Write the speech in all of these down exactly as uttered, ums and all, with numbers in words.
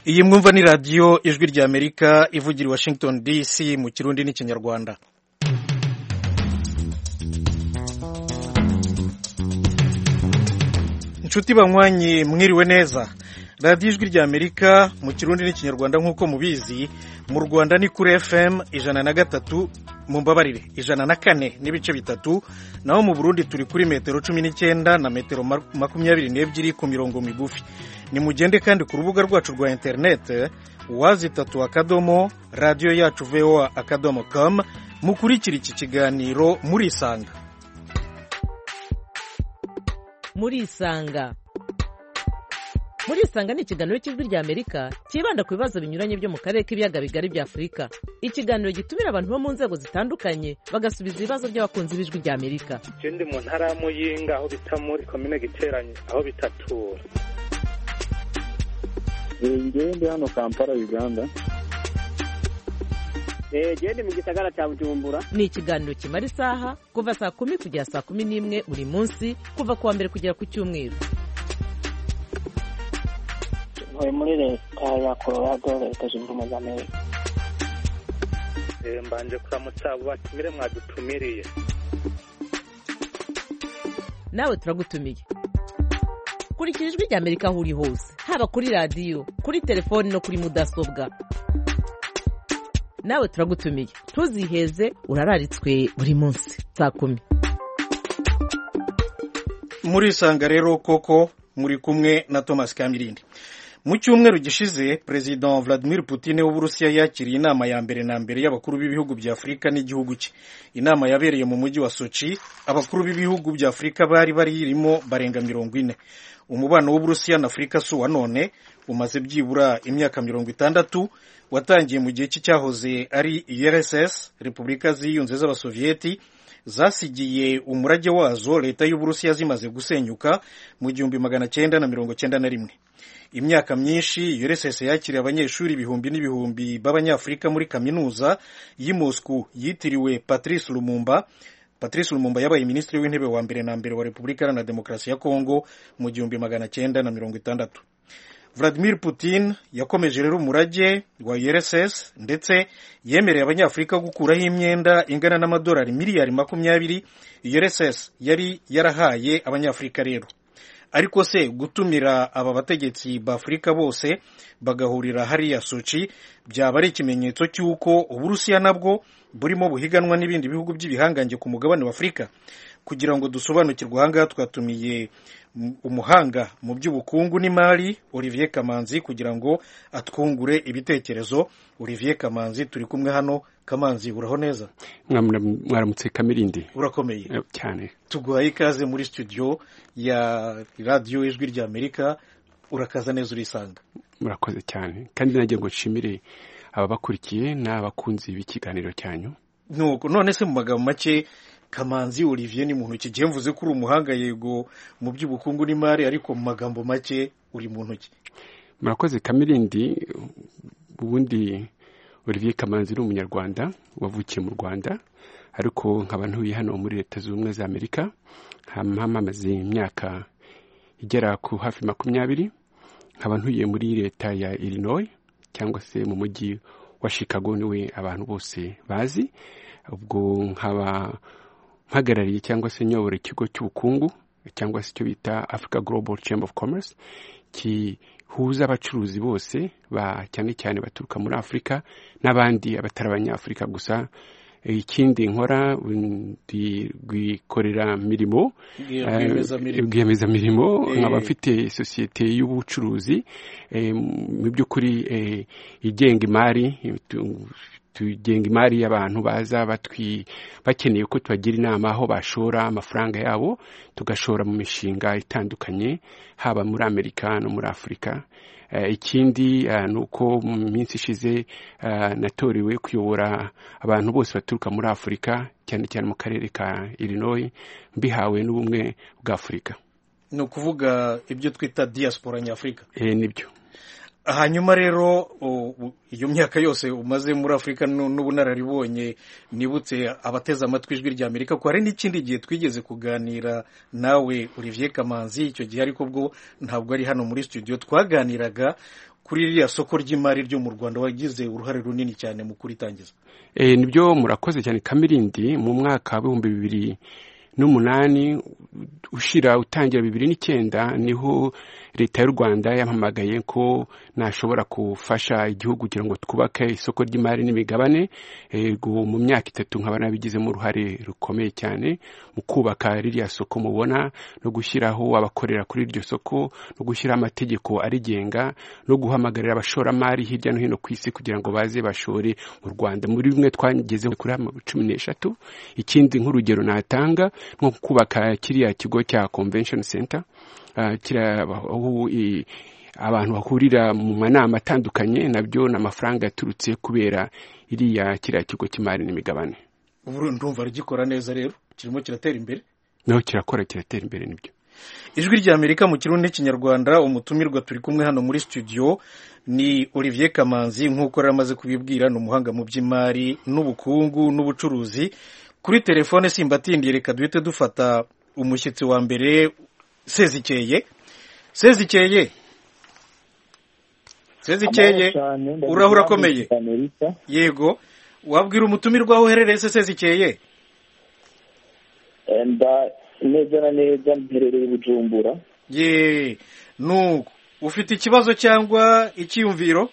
iyi mwumva ni radiyo ijwi rya Amerika ivugira i Washington D C mu Kirundi n'Ikinyarwanda. Inshuti banywanyi mwiriwe neza. Radiyo ijwi rya Amerika mu Kirundi n'Ikinyarwanda nk'uko mubizi, mu Rwanda ni kuri F M ijana na gatatu mu mbabarire ijana na kane n'ibice bitatu, naho mu Burundi turi kuri metero cumi n'icyenda na metero makumyabiri n'ebyiri ku mirongo migufi. Ni mugende kandi ku rubuga rwacu rwa internet wazi tatu akadomo radio yacu voa akadomo com mukurikira iki kiganiro murisanga. Murisanga Murisanga ni ikiganiro cy'ijwi rya Amerika kibanda ku bibazo binyuranye byo mu karere k'ibiyaga bigari bya Afurika. Ikiganiro gitumira abantu bo mu nzego zitandukanye bagasubiza ibibazo by'abakunzi b'ijwi rya Amerika. Ikindi mu ntara ya Muyinga aho bita muri komine Giteranye aho bitatura. Ngiye ndi hano Kampala Uganda. Eh gende mu gisagara cya Bujumbura. Ni ikiganiro kimara isaha kuva saa kumi kugera saa kumi n'imwe buri munsi kuva kuwa mbere kugera ku cyumweru. Ntuye muri leta ya Colorado, leta zunze ubumwe za Amerika. Eh mbanje kuramutsa abo batumire mwadutumiriye. Nawe turagutumiye. Kurikira ijwi rya Amerika aho uri hose, haba kuri radiyo, kuri telefoni no kuri mudasobwa. Nawe turagutumiye, ntuziheze, urararitswe buri munsi saa kumi. Murisanga rero koko muri kumwe na Thomas Kamirindi. Mu cyumweru gishize President Vladimir Putin w'Uburusiya yakiriye inama ya mbere na mbere y'abakuru b'ibihugu bya Afurika n'igihugu cye. Inama yabereye mu mujyi wa Sochi, abakuru b'ibihugu bya Afurika bari baririmo barenga mirongo ine. Umubano w'Uburusiya na Afurika su wa none umaze byibura imyaka mirongo itandatu, watangiye mu gihe cy'icyahoze ari U R S S, Repubulika ziyunze z'Abasovieti, zasigiye umurage wazo leta y'Uburusiya zimaze gusenyuka mu gihumbi magana cyenda na mirongo cyenda na rimwe. Imyaka myinshi U R S S yakiriye abanyeshuri ibihumbi n'ibihumbi b'Abanyafurika muri kaminuza y'i Moscow yitiriwe Patrice Lumumba. Patrice Lumumba yabaye minisitiri w'intebe wa mbere na mbere wa Repubulika Iharanira Demokarasi ya Kongo mu gihumbi magana cyenda na mirongo itandatu. Vladimir Putin yakomeje rero umurage wa U R S S ndetse yemereye Abanyafurika gukuraho imyenda ingana n'amadolari miliyari makumyabiri U R S S yari yarahaye Abanyafurika rero. Ariko se gutumira aba bategetsi ba Afurika bose bagahurira hariya Sochi byaba ari ikimenyetso cy'uko Uburusiya nabwo burimo buhiganwa n'ibindi bihugu by'ibihangange ku mugabane wa Afurika? Kugira ngo dusobanukirwe ahangaha twatumiye umuhanga mu by'ubukungu n'imari Olivier Kamanzi kugira ngo atwungure ibitekerezo. Olivier Kamanzi turi kumwe hano. Kamanzi uraho neza? Mwaramutse Kamirindi. Urakomeye cyane. Tuguhaye ikaze muri studio ya radio ijwi rya Amerika. Urakaza neza urisanga. Murakoze cyane kandi nagiye ngo nshimire ababakurikiye n'abakunzi b'ikiganiro cyanyu. Nuko none se mu magambo make Kamanzi Olivier ni muntu kigiye mvuze kuri umuhanga yego mu by'ubukungu n'imari, ariko mu magambo make uri muntu ki? Murakoze Kamirindi. Ubundi Olivier Kamanzi ni umunyarwanda wavukiye mu Rwanda, ariko nkaba ntuye hano muri leta zunze ubumwe za Amerika. Hamamaze imyaka igera ku hafi makumyabiri. Nkaba ntuye muri leta ya Illinois cyangwa se mu mujyi wa Chicago, niwe abantu bose bazi. Ubwo nkaba mpagarariye cyangwa se nyobora ikigo cy'ubukungu cyangwa se cyo bita Africa Global Chamber of Commerce, kihuza abacuruzi bose ba cyane cyane baturuka muri Afurika n'abandi abatari abanyafurika gusa. Ikindi nkora gwikorera mirimo bwiyemeza mirimo nk'abafite sosiyete y'ubucuruzi mu by'ukuri igenga imari, tugenga imari y'abantu baza batwi bakeneye ko tubagira inama aho bashora amafaranga yabo, tugashora mu mishinga itandukanye haba muri Amerika no muri Afurika. Uh, ikindi uh, nuko mu minsi ishize uh, natorewe kuyobora abantu bose baturuka muri Afurika cyane cyane mu karere ka Illinois, mbihawe n'ubumwe bwa Afurika. No kuvuga ibyo twita diaspora nyafrika. Eh nibyo. Hanyuma rero iyo myaka yose umaze muri Afurika n'ubunararibonye, nibutse abateze amatwi ijwi rya Amerika ko hari n'ikindi gihe twigeze kuganira nawe Olivier Kamanzi, icyo gihe ariko bwo ntabwo ari hano muri studio, twaganiraga kuri ririya soko ry'imari ryo mu Rwanda wagize uruhare runini cyane mu kuritangiza. Eh nibyo murakoze cyane Kamirindi. Mu mwaka wa ibihumbi bibiri n'umunani ushira utangira bibiri n'icyenda niho leta y'u Rwanda yampamagaye ko nashobora kufasha igihugu kugira ngo twubake isoko ry'imari n'imigabane. Ego mu myaka itatu nkaba nabigizemo uruhare rukomeye cyane mu kubaka ririya soko mubona no gushyiraho abakorera kuri iryo soko no gushyira amategeko arigenga no guhamagarira abashoramari hirya no hino ku isi kugira ngo baze bashore mu Rwanda. Muri bimwe twageze kuri cumi n'eshatu. Ikindi nk'urugero natanga nko kubaka kiriya kigo cya Convention Center, uh, kira aho abantu bahurira mu manama atandukanye, nabyo n'amafaranga yaturutse kubera iriya kiriya kigo cy'imari n'imigabane. Ubu ndumva rigikora neza rero, kirimo kiratera imbere. No kirakora kiratera imbere nibyo. Ijwi rya Amerika mu Kirundi n'Ikinyarwanda, umutumirwa turi kumwe hano muri studio ni Olivier Kamanzi, nk'uko ramaze kubibwira n'umuhanga mu by'imari n'ubukungu n'ubucuruzi. Kuri telefone simbatindiye, reka duhite dufata umushyitsi wa mbere, Sezikeye. Sezikeye Sezikeye urahura komeye. Yego, wabwira umutumirwa aho uherereye se Sezikeye? Enda neza na neza mperereye Bujumbura. Ye, nuko ufite ikibazo cyangwa icyiyumviro?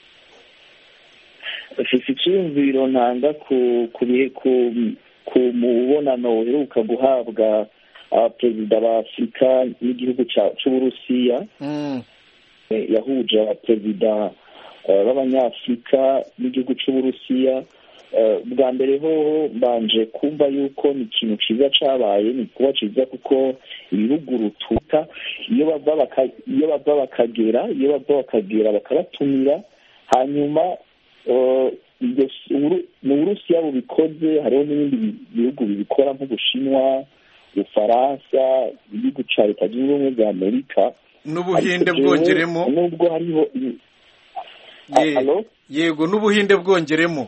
Ufite icyiyumviro ntanga ku kuri ku ku mubonano uheruka guhabwa perezida wa Afurika n'igihugu cy'Uburusiya. Mm. Yahuje abaperezida b'Abanyafurika n'igihugu cy'Uburusiya. Bwa mbere ho mbanje kumva yuko ni ikintu cyiza cyabaye, ni kuba cyiza kuko ibihugu rutuka iyo bava iyo bava bakagera iyo bava bakagera bakabatumira, hanyuma mu Burusiya bubikoze hariho n'ibindi bihugu bibikora nk'Ubushinwa, Ufaransa, igihugu cya Leta Zunze Ubumwe za Amerika n'Ubuhinde bwongeremo. Nubwo hariho yego n'Ubuhinde bwongeremo.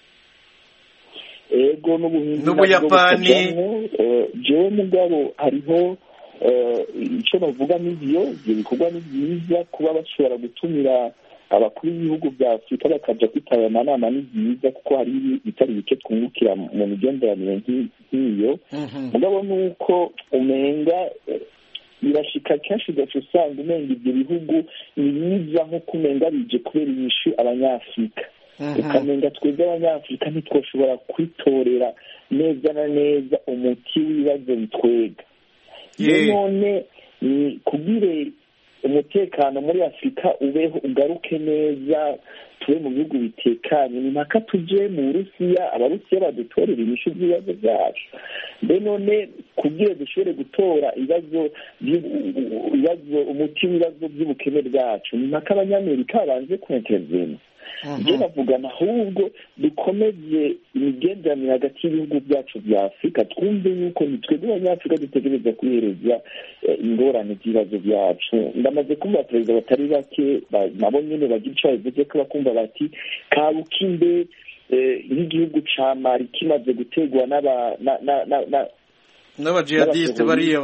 Ego n'Ubuhinde n'Ubuyapani. Jewe mugabo hariho icyo bavuga n'ibyo bikorwa ni byiza kuba bashobora gutumira abakuru b'ibihugu bya Afurika bakaja kwitaba amanama ni byiza kuko hari bitari bike twungukira mu migenderanire nk'iyo. Mugabo nuko umenga birashika kenshi gace usanga umenga ibyo bihugu ni biza nko kumenga bije kubera inyishu Abanyafurika. Ukamenga twebwe Abanyafurika ntitwoshobora kwitorera neza na neza umuti w'ibibazo bitwega. None ni kubire umutekano muri Afurika ubeho ugaruke neza, tube mu bihugu bitekanye, ni mpaka tuje mu Burusiya Abarusiya badutorera inyishu z'ibibazo byacu. Mbe none kubwire dushobore gutora ibibazo ibibazo umuti w'ibibazo by'ubukene bwacu, ni mpaka Abanyamerika babanze kwintervene. Je navugana ahubwo dukomeze imigenderanire hagati y'ibihugu byacu bya Afurika, twumve yuko nitwebwe Abanyafurika dutegereza kwihereza ingorane z'ibibazo byacu. Ndamaze kumva perezida batari bake nabo nyine bagira icyo bavuze ko bakumva bati kabukimbe nk'igihugu ca Mali kimaze gutegwa n'aba n'abajihadiste bariya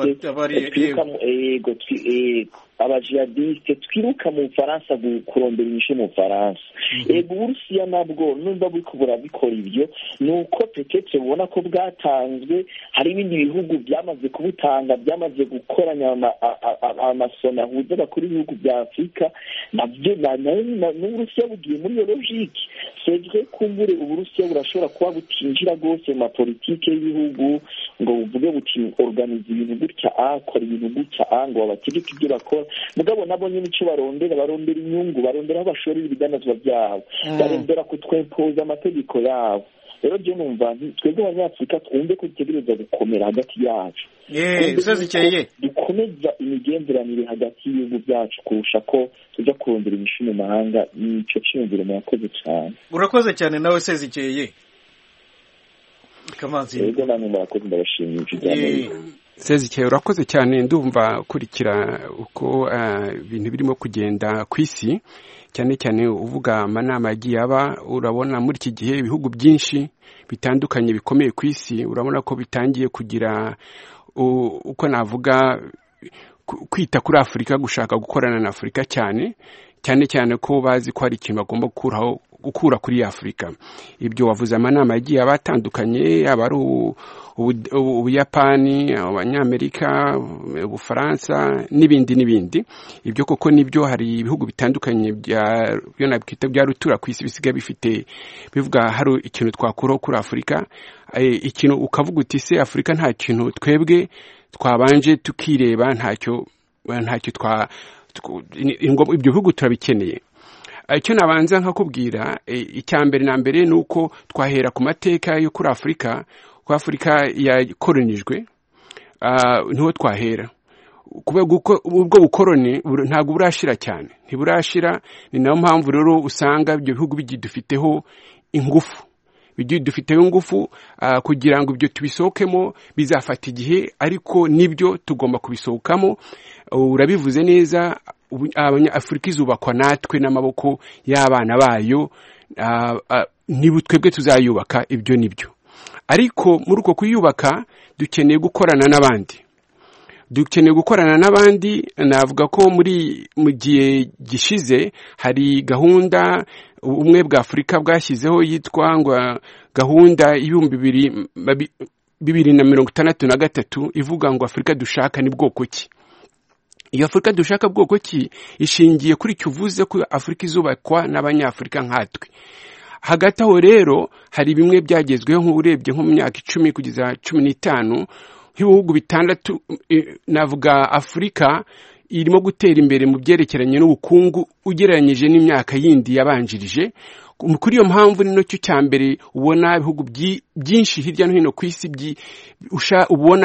yego abajihadiste twiruka mu Faransa kurondera inyishu mu Faransa. Ego Uburusiya nabwo numva buriko burabikora ibyo, nuko petete ubona ko bwatanzwe, hari ibindi bihugu byamaze kubutanga, byamaze gukoranya amasona ahuza abakuru b'ibihugu bya Afurika, nabyo n'Uburusiya bugiye muri iyo logike. Sejwe kumbure Uburusiya burashobora kuba butinjira rwose mu mapolitike y'ibihugu ngo buvuge buti organize ibintu gutya akora ibintu gutya ngo babategeke ibyo bakora. Mugabo nabo nyine icyo barondera barondera inyungu, barondera aho bashorera ibidanazwa byabo, barondera kutwempoza amategeko yabo. Rero je numva twebwe Abanyafurika twumve ko dutegereza gukomera hagati yacu. Sezikeye dukomeza imigenderanire hagati y'ibihugu byacu kurusha ko tujya kurondera inyishu mu mahanga. Nico cyiyumviro murakoze cyane. Urakoze cyane nawe Sezikeye. Kamanzi yego namwe murakoze, ndabashimiye cyane. Sezikeye urakoze cyane. Ndumva kurikira uko ibintu uh, birimo kugenda ku isi, cyane cyane uvuga amanama yagiye aba. Urabona muri iki gihe ibihugu byinshi bitandukanye bikomeye ku isi, urabona ko bitangiye kugira uko navuga kwita kuri Afurika, gushaka gukorana na Afurika cyane cyane cyane ko bazi ko hari ikintu bagomba gukuraho gukura kuri Afurika. Ibyo wavuze amanama yagiye abatandukanye, aba ari Ubuyapani, Abanyamerika, Ubufaransa n'ibindi n'ibindi. Ibyo koko nibyo, hari ibihugu bitandukanye bya byo nabwita bya rutura ku isi bisiga bifite bivuga hari ikintu twakuraho kuri Afurika. E, ikintu ukavuga uti se Afurika nta kintu twebwe twabanje tukireba, ntacyo ntacyo twa ibyo bihugu turabikeneye. Icyo nabanza nkakubwira, icya mbere na mbere nuko twahera ku mateka yo kuri Afurika. Kwa Afurika yakolonijwe, uh, niho twahera. Kubera guko ubwo bukoroni ntago burashira cyane, ntiburashira. Ni nayo mpamvu rero usanga ibyo bihugu bigidufiteho ingufu bigidufiteho ingufu uh, kugira ngo ibyo tubisohokemo bizafata igihe, ariko nibyo tugomba kubisohokamo. Uh, urabivuze neza, Abanyafurika izubakwa natwe n'amaboko y'abana bayo. Uh, uh, nibu twebwe tuzayubaka, ibyo nibyo. Ariko muri uko kuyubaka dukeneye gukorana n'abandi dukeneye gukorana n'abandi navuga ko muri mu gihe gishize hari gahunda ubumwe bwa Afurika bwashyizeho yitwa ngo gahunda y'ibihumbi bibiri na mirongo itandatu na gatatu ivuga ngo Afurika dushaka ni bwoko ki. Iyo Afurika dushaka bwoko ki ishingiye kuri cyuvuze ko Afurika izubakwa n'Abanyafurika nkatwe. Hagati aho rero hari bimwe byagezweho nk'urebye nko mu myaka icumi kugeza cumi n'itanu, nk'ibihugu bitandatu. E, navuga Afurika irimo gutera imbere mu byerekeranye n'ubukungu ugereranyije n'imyaka yindi yabanjirije. Kuri iyo mpamvu ni cyo cyambere ubona ibihugu byinshi hirya no hino ku isi usha ubona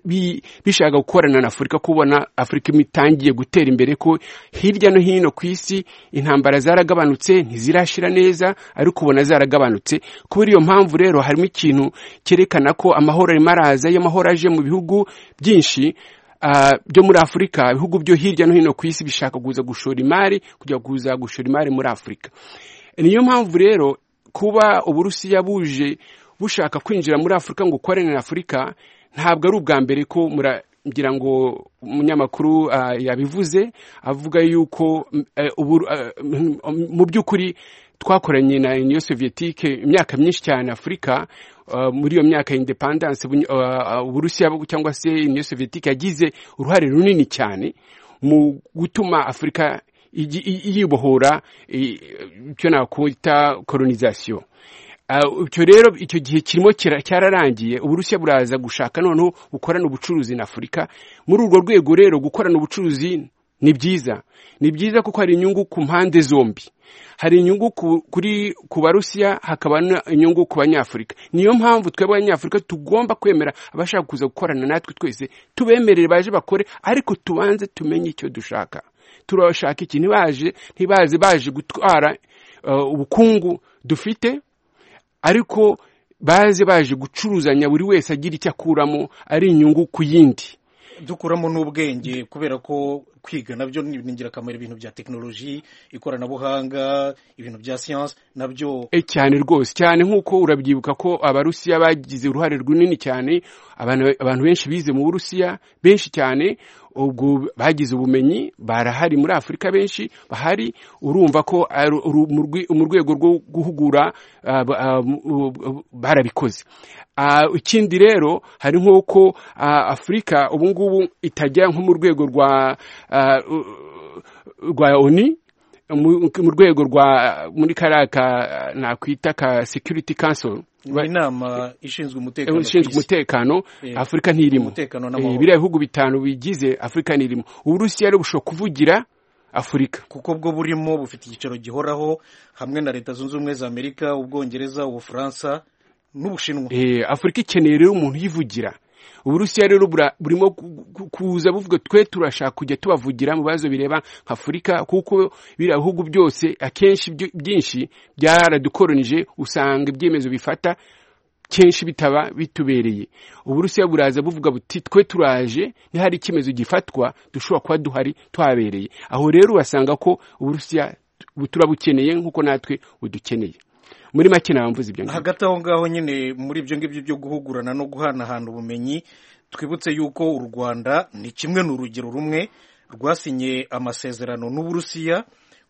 bishaka gukorana na Afurika, kubona Afurika imitangiye gutera imbere, ko hirya no hino ku isi intambara zaragabanutse, ntizirashira neza, ariko ubona zaragabanutse. Kuri iyo mpamvu rero harimo ikintu cyerekana ko amahoro ari maraza, y'amahoro aje mu bihugu byinshi Uh, byo muri Afurika. Ibihugu byo hirya no hino ku isi bishaka kuza gushora imari, kujya kuza gushora imari muri Afurika. Niyo mpamvu rero kuba Uburusiya buje bushaka kwinjira muri Afurika ngo ukorane na Afurika, ntabwo ari ubwa mbere ko ngira ngo umunyamakuru uh, yabivuze avuga yuko uh, uh, mu by'ukuri twakoranye na Union Soviétique imyaka myinshi cyane Afurika. Uh, muri iyo myaka independence Uburusiya uh, cyangwa se Union Soviétique yagize uruhare runini cyane mu gutuma Afurika yibohora icyo nakwita colonisation. Icyo rero icyo gihe kirimo cyararangiye, Uburusiya buraza gushaka noneho bukorana ubucuruzi na Afurika. Muri urwo rwego rero gukorana ubucuruzi ni byiza, ni byiza kuko hari inyungu ku mpande zombi. Hari inyungu kuri ku Barusiya, hakaba inyungu ku Banyafurika. Niyo mpamvu twebwe Abanyafurika tugomba kwemera abashaka kuza gukorana natwe, twese tubemerere baje bakore, ariko tubanze tumenye icyo dushaka. Turashaka iki? Ntibaje ntibaze baje gutwara uh, ubukungu dufite, ariko baze baje gucuruzanya, buri wese agira icyo akuramo, ari inyungu ku yindi. Dukuramo n'ubwenge, kubera ko kwiga nabyo ni ingirakamaro. Ibintu bya teknoloji, ikoranabuhanga, ibintu bya science nabyo e cyane rwose cyane. Nk'uko urabyibuka ko Abarusiya bagize uruhare runini cyane, abantu abantu benshi bize mu Burusiya benshi cyane, ubwo bagize ubumenyi, barahari muri Afurika benshi bahari. Urumva ko mu rwego rwo guhugura barabikoze. Ikindi rero hari nk'uko Afurika ubu ngubu itajya nko mu rwego rwa rwa O N U, mu rwego rwa muri karaka nakwita ka Security Council, inama ishinzwe umutekano. Ishinzwe umutekano Afurika ntirimo. Biriya bihugu bitanu bigize Afurika ntirimo. Uburusiya rero bushobora kuvugira Afurika kuko bwo burimo bufite igiciro gihoraho hamwe na Leta Zunze Ubumwe za Amerika, Ubwongereza, Ubufaransa n'Ubushinwa. Eh, Afurika ikeneye rero umuntu yivugira. Uburusiya rero burimo kuza buvuga twe turashaka kujya tubavugira mu bazo bireba Afurika, kuko bira bihugu byose akenshi byinshi byaradukolonije, usanga ibyemezo bifata kenshi bitaba bitubereye. Uburusiya buraza buvuga buti twe turaje, ni hari ikimezo gifatwa dushobora kuba duhari twabereye. Aho rero basanga ko Uburusiya turabukeneye nkuko natwe udukeneye. Muri make namvuze ibyo. Hagati aho ngaho nyine muri ibyo ngibyo byo guhugurana no guhanahana ubumenyi, twibutse yuko u Rwanda ni kimwe n'urugero rumwe rwasinye amasezerano n'Uburusiya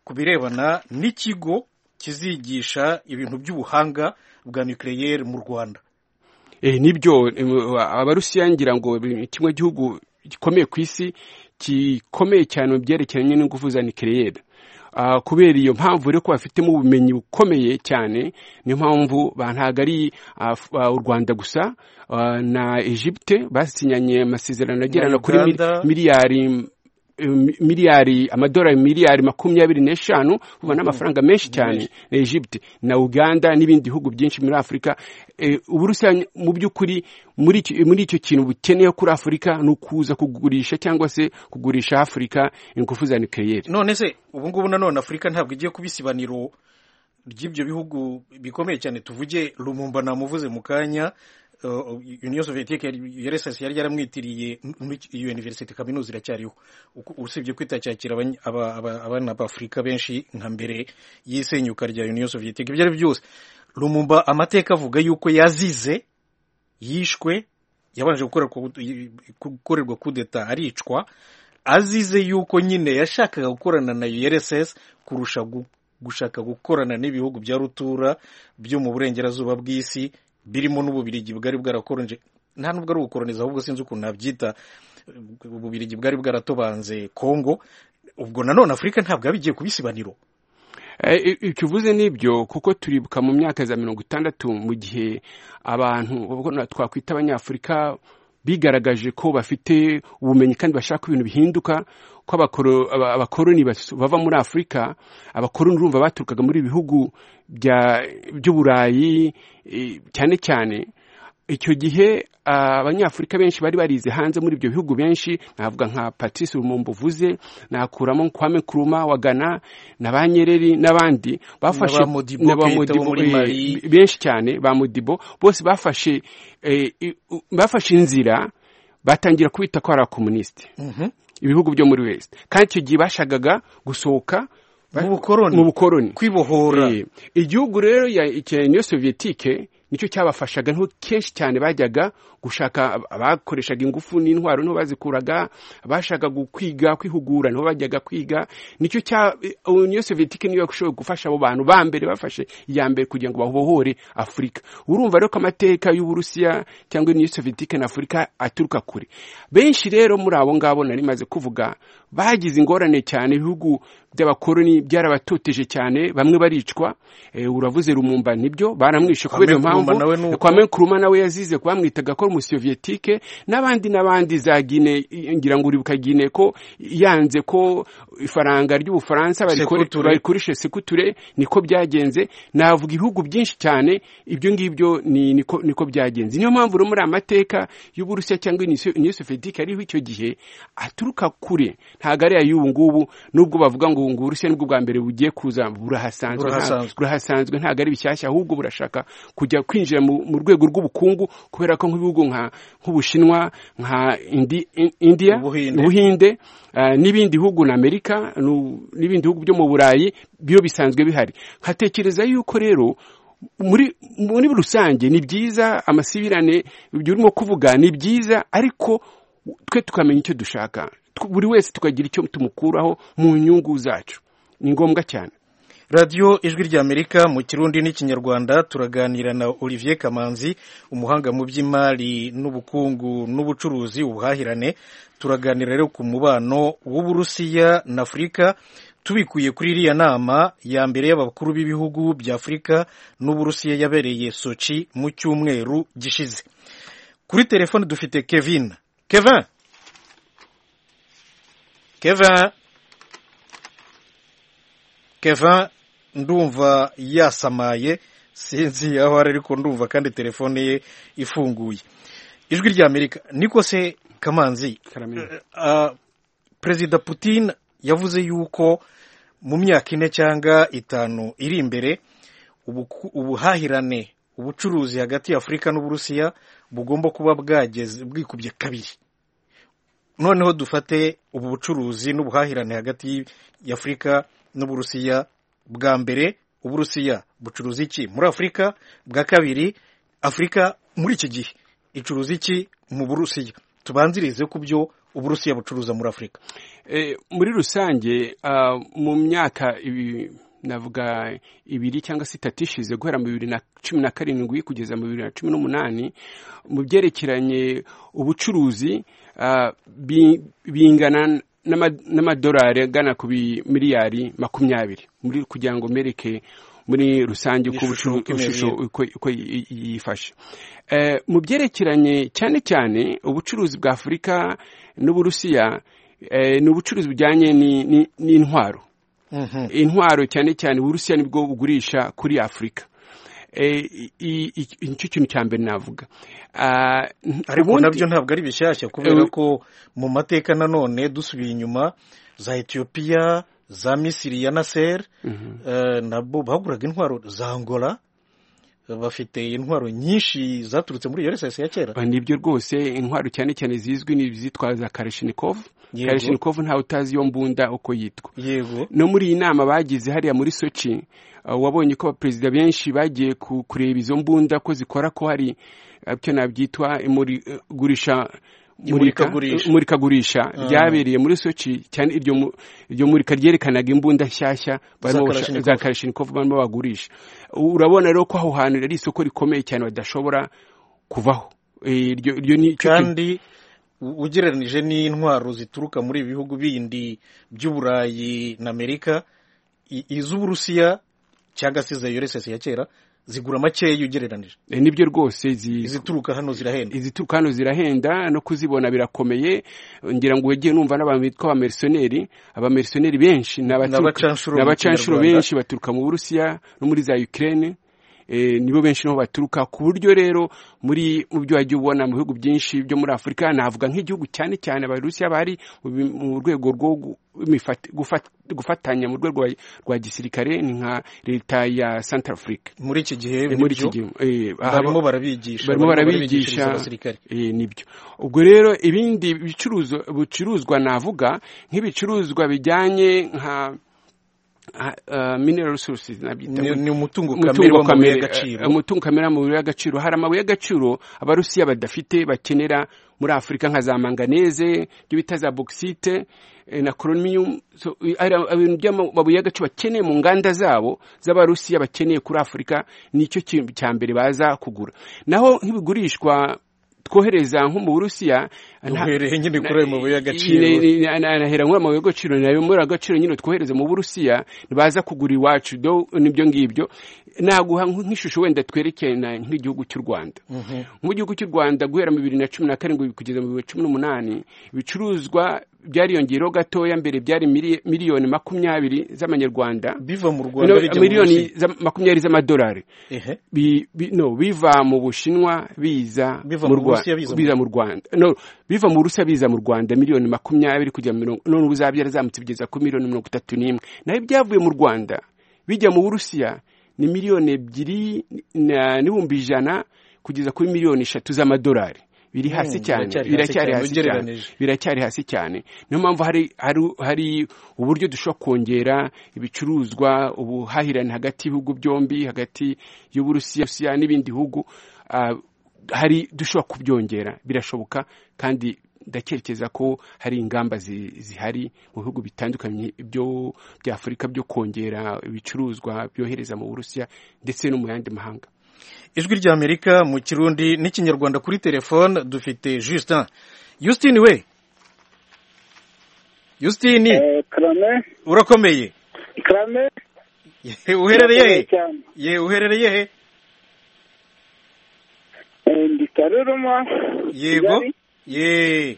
ku birebana n'ikigo kizigisha ibintu by'ubuhanga bwa nucleaire mu Rwanda. Eh nibyo abarusiya ngira ngo kimwe gihugu gikomeye ku isi gikomeye cyane mu byerekeranye n'ingufu za nucleaire. Uh, kubera iyo mpamvu rero ko bafitemo ubumenyi bukomeye cyane, niyo mpamvu bantaga ari uh, uh, u Rwanda gusa uh, na Egypte basinyanye amasezerano agerana kuri miliyari miliyari amadolari miliyari makumyabiri n'eshanu uva n'amafaranga menshi cyane na Egypte na Uganda n'ibindi bihugu byinshi muri Afrika. E, Uburusiya mu by'ukuri muri muri icyo kintu bukeneye kuri Afrika no kuza kugurisha cyangwa se kugurisha Afrika ingufu za nucleaire. None se ubu ngubu nanone Afrika ntabwo igiye kubisibaniro ry'ibyo bihugu bikomeye cyane, tuvuge Lumumba namuvuze mu kanya. Uh, Union Soviétique U R S S yari yaramwitiriye iyo university kaminuza iracyariho, usibye kwitacyakira abana b'Afrika benshi nka mbere y'isenyuka rya Union Soviétique. Ibyo ari byose Lumumba amateka avuga yuko yazize, yishwe, yabanje gukorerwa kudeta aricwa, azize yuko nyine yashakaga gukorana na U R S S kurusha gushaka gukorana n'ibihugu bya rutura byo mu burengerazuba bw'isi birimo n'Ububirigi bwari bwarakoronje, nta nubwo ari ubukoroniza ahubwo sinzi ukuntu nabyita, Ububirigi bwari bwaratobanze Kongo. Ubwo nanone Afrika ntabwo yabigiye kubisibaniro. Ikivuze nibyo kuko turibuka mu myaka za mirongo itandatu mu gihe abantu twakwita abanyafrika bigaragaje ko bafite ubumenyi kandi bashaka ibintu bihinduka, ko abakoroni bava muri Afrika. Abakoroni urumva baturukaga muri bihugu by'Uburayi cyane cyane. Icyo gihe abanyafrika benshi bari barize hanze muri ibyo bihugu benshi, navuga nka Patrice Lumumba uvuze, nakuramo Kwame Nkrumah wa Ghana na ba Nyerere n'abandi bafashe benshi cyane ba Modibo, bose bafashe eh, bafashe inzira batangira kwita ko ari abakomuniste. Mhm. Ibihugu byo muri West kandi icyo gihe bashagaga gusohoka mu bukoroni mu bukoroni kwibohora. E, igihugu rero ya Union Soviétique nicyo cyabafashaga, nto kenshi cyane bajyaga gushaka, abakoreshaga ingufu n'intwaro no bazikuraga, bashaka kwiga kwihugura no bajyaga kwiga. Nicyo cya Union Soviétique niyo yashoboye gufasha abo bantu ba mbere bafashe ya mbere kugira ngo babohore Afrika. Urumva rero ko amateka y'Uburusiya cyangwa Union Soviétique na Afrika aturuka kure. Benshi rero muri abo ngabo nari maze kuvuga bagize ingorane cyane, ibihugu by'abakoroni byarabatoteje cyane, bamwe baricwa. E, uravuze Lumumba nibyo baramwishe kubera impamvu Kwame Nkrumah nawe yazize kubamwitaga ko mu Soviétique, n'abandi n'abandi za Guinée, ngira ngo uribuka Guinée ko yanze ko ifaranga ry'Ubufaransa barikurishe sekuture, niko byagenze. Navuga ibihugu byinshi cyane ibyo ngibyo ni niko niko byagenze. Niyo mpamvu ro muri amateka y'Uburusiya cyangwa Union Soviétique ariho icyo gihe aturuka kure, ntago ari ay'ubu ngubu. Nubwo bavuga ngo ngo Uburusiya nibwo bwa mbere bugiye kuza, burahasanzwe burahasanzwe ntago ari bishyashya, ahubwo burashaka kujya kwinjira mu rwego rw'ubukungu, kubera ko nk'ibihugu nka nk'Ubushinwa, nka Indi, India, Ubuhinde, uh, n'ibindi bihugu na Amerika n'ibindi bihugu byo mu Burayi byo bisanzwe bihari. Hatekereza yuko rero muri muri rusange ni byiza amasibirane ibyo urimo kuvuga ni byiza, ariko twe tukamenya icyo dushaka, buri wese tukagira icyo tumukuraho mu nyungu zacu. Ni ngombwa cyane. Radio Ijwi rya Amerika mu Kirundi n'Ikinyarwanda, turaganira na Olivier Kamanzi, umuhanga mu by'imari n'ubukungu n'ubucuruzi, ubuhahirane. Turaganira rero ku mubano w'Uburusiya na Afrika, tubikuye kuri iriya nama ya mbere y'abakuru b'ibihugu bya Afrika n'Uburusiya yabereye Sochi mu cyumweru gishize. Kuri telefone dufite Kevin. Kevin Kevin Kevin ndumva yasamaye, sinzi aho ari, ariko ndumva kandi telefone ye ifunguye. Ijwi rya Amerika. Niko se Kamanzi, uh, President Putin yavuze yuko mu myaka ine cyangwa itanu iri imbere ubuhahirane, ubucuruzi hagati ya Afrika n'Uburusiya bugomba kuba bwageze bwikubye kabiri. Noneho dufate ubu bucuruzi n'ubuhahirane hagati ya Afrika n'Uburusiya. Bwa mbere Uburusiya bucuruza iki muri Afrika? Bwa kabiri Afrika muri iki gihe icuruza iki mu Burusiya? Tubanzirize ku byo uburusiya bucuruza muri Afurika? Eh, muri rusange uh, mu myaka ibi navuga ibiri cyangwa se itatu ishize guhera mu bibiri na cumi na karindwi kugeza mu bibiri na cumi n'umunani mu byerekeranye ubucuruzi uh, bingana n'amadolari agana ku miliyari makumyabiri muri kugira ngo mereke muri rusange uko ubucuruzi uko yifashe. Eh, mu byerekeranye cyane cyane ubucuruzi bwa Afurika n'Uburusiya eh, ni ubucuruzi bujyanye n'intwaro. Mm-hmm. Intwaro cyane cyane Uburusiya nibwo bugurisha kuri Afurika. Eh, icyo kintu cya mbere navuga. Uh, ariko nabyo ntabwo ari bishyashya kubera uh, ko mu mateka nanone dusubiye inyuma za Ethiopia, za Misiri ya Nasser, mm-hmm. uh, nabo baguraga intwaro za Angola, bafite intwaro nyinshi zaturutse muri U R S S ya kera. Nibyo rwose, intwaro cyane cyane zizwi ni zitwa za Kalashnikov. Kalashnikov ntawe utazi iyo mbunda uko yitwa. Yego. No muri iyi nama bagize hariya muri Sochi, uh, wabonye ko abaperezida benshi bagiye kureba izo mbunda ko zikora, ko hari icyo nabyitwa muri gurisha murika gurisha ryabereye muri Sochi cyane. Iryo iryo murika ryerekanaga imbunda nshyashya barimo za Kalashnikov barimo bagurisha. Urabona rero ko aho hantu ari isoko rikomeye cyane badashobora kuvaho. Iryo iryo ni kandi ugereranije n'intwaro zituruka muri ibihugu bindi by'Uburayi na Amerika, iz'Uburusiya cyangwa se za U R S S ya kera zigura makeya ugereranije. E, nibyo rwose izituruka hano zirahenda. Izituruka hano zirahenda no kuzibona birakomeye. Ngira ngo wegeye numva n'abantu bitwa aba mercenaires, aba mercenaires benshi n'abacanshuro benshi baturuka mu Burusiya no muri za Ukraine. Eh, nibo benshi no baturuka ku buryo rero muri mu byo wagiye ubona mu bihugu byinshi byo muri Afurika, navuga nk'igihugu cyane cyane abarusiya bari mu rwego rwo gufatanya mu rwego rwa gisirikare ni nka leta ya Central Africa. Muri iki gihe muri iki gihe eh, barimo barabigisha barimo barabigisha abasirikare. Eh, nibyo. Ubwo rero ibindi bicuruzwa bucuruzwa navuga nk'ibicuruzwa bijyanye nka Uh, uh, mineral resources nabita ni umutungo kamere w'amabuye y'agaciro. Umutungo kamere w'amabuye y'agaciro, hari amabuye y'agaciro abarusiya badafite bakenera muri Afurika nka za manganese, byo bita za bauxite eh, na chromium. So ibintu by'amabuye y'agaciro bakeneye mu nganda zabo z'abarusiya bakeneye kuri Afurika, nicyo kintu cya mbere baza kugura. Naho nk'ibigurishwa twohereza nko mu Burusiya ntuhereye nyine kuri ayo mabuye y'agaciro, nahera nk'ayo mabuye y'agaciro nayo muri agaciro nyine twohereza mu Burusiya baza kugura iwacu. Do nibyo ngibyo naguha nk'ishusho wenda twerekana nk'igihugu cy'u Rwanda. Mu gihugu cy'u Rwanda guhera mu bibiri na cumi na karindwi kugeza mu bibiri na cumi n'umunani ibicuruzwa byariyongereho gatoya. Mbere byari miliyoni makumyabiri z'amanyarwanda biva mu Rwanda, no, miliyoni makumyabiri z'amadolari bi, bi, no biva mu Bushinwa biza mu Rwanda, biza mu Rwanda no biva mu Rusiya biza mu Rwanda miliyoni makumyabiri kujya mirongo none ubuzabyara zamutse bigeza ku miliyoni mirongo itatu n'imwe. Naho ibyavuye mu Rwanda bijya mu Burusiya ni miliyoni ebyiri n'ibihumbi ijana kugeza kuri miliyoni eshatu z'amadolari. Biri hasi cyane, biracyari hasi cyane, biracyari hasi cyane. Niyo mpamvu hari hari uburyo dushobora kongera ibicuruzwa, ubuhahirane hagati y'ibihugu byombi, hagati y'Uburusiya n'ibindi bihugu, uh, hari dushobora kubyongera, birashoboka. Kandi ndakerekeza ko hari ingamba zihari mu bihugu bitandukanye byo bya Afurika byo kongera ibicuruzwa byohereza mu Burusiya ndetse no mu yandi mahanga. Ijwi rya Amerika mu Kirundi n'ikinyarwanda. Kuri telefone dufite Justin. Justin we Justin eh, Krame urakomeye? Krame ye uherereye ye uherereye he? Eh, ndi Karuruma. Yego ye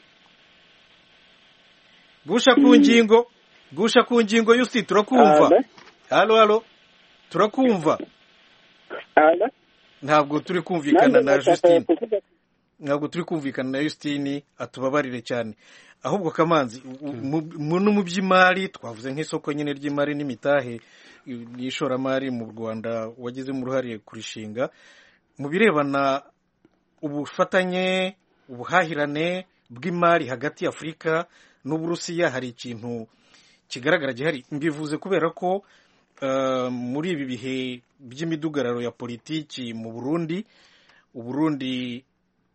gusha ku ngingo gusha ku ngingo Justin turakumva. Halo halo turakumva. Halo ntabwo turi kumvikana na Justin, ntabwo turi kumvikana na Justin, atubabarire cyane. Ahubwo Kamanzi mu mu by'imari twavuze nk'isoko nyine ry'imari n'imitahe y'ishoramari mu Rwanda wagize mu ruhare kurishinga, mu birebana ubufatanye ubuhahirane bw'imari hagati ya Afurika n'Uburusiya, hari ikintu kigaragara gihari. Mbivuze kubera ko Uh, muri ibi bihe by'imidugararo ya politiki mu Burundi, Uburundi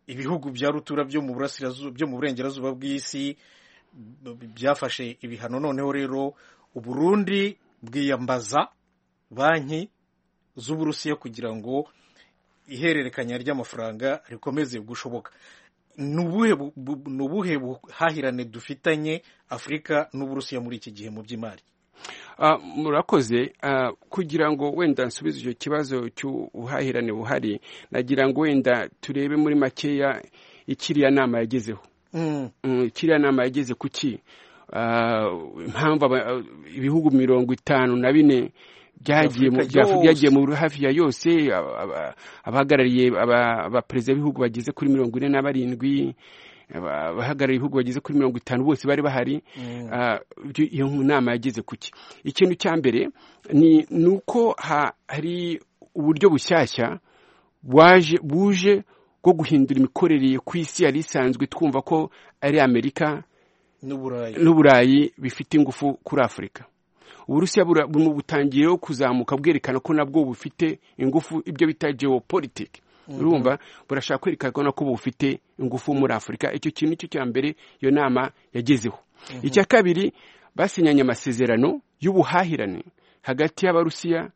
ibihugu bya rutura byo mu burasirazuba byo mu burengerazuba bw'isi byafashe ibihano, noneho rero Uburundi bwiyambaza banki z'Uburusiya kugira ngo ihererekanya ry'amafaranga rikomeze gushoboka. Nubuhe nubuhe buhahirane dufitanye Afurika n'Uburusiya muri iki gihe mu by'imari? Uh, murakoze uh, kugira ngo wenda nsubize icyo kibazo cy'ubuhahirane buhari, nagira ngo wenda turebe muri makeya ikiriya nama yagezeho. Mm. Mm, ikiriya nama yageze kuki uh, impamvu uh, ibihugu mirongo itanu na bine byagiye mu byagiye mu hafi ya yose, abahagarariye abaperezida b'ibihugu bageze kuri mirongo ine na barindwi, abahagarariye ibihugu bageze kuri mirongo itanu bose bari bahari. Iyo nama yageze kuki? Ikintu cya mbere ni nuko hari uburyo bushyashya bwaje buje bwo guhindura imikorere ku isi yari isanzwe twumva ko ari Amerika n'Uburayi bifite ingufu kuri Afurika. Uburusiya butangiye kuzamuka bwerekana ko nabwo bufite ingufu, ibyo bita geopolitique. Urumva mm -hmm. burashaka kwerekana ko bufite ingufu muri Afurika. Icyo kintu cyo cya mbere iyo nama yagezeho. Mm -hmm. Icya kabiri basinyanye amasezerano y'ubuhahirane hagati y'Abarusiya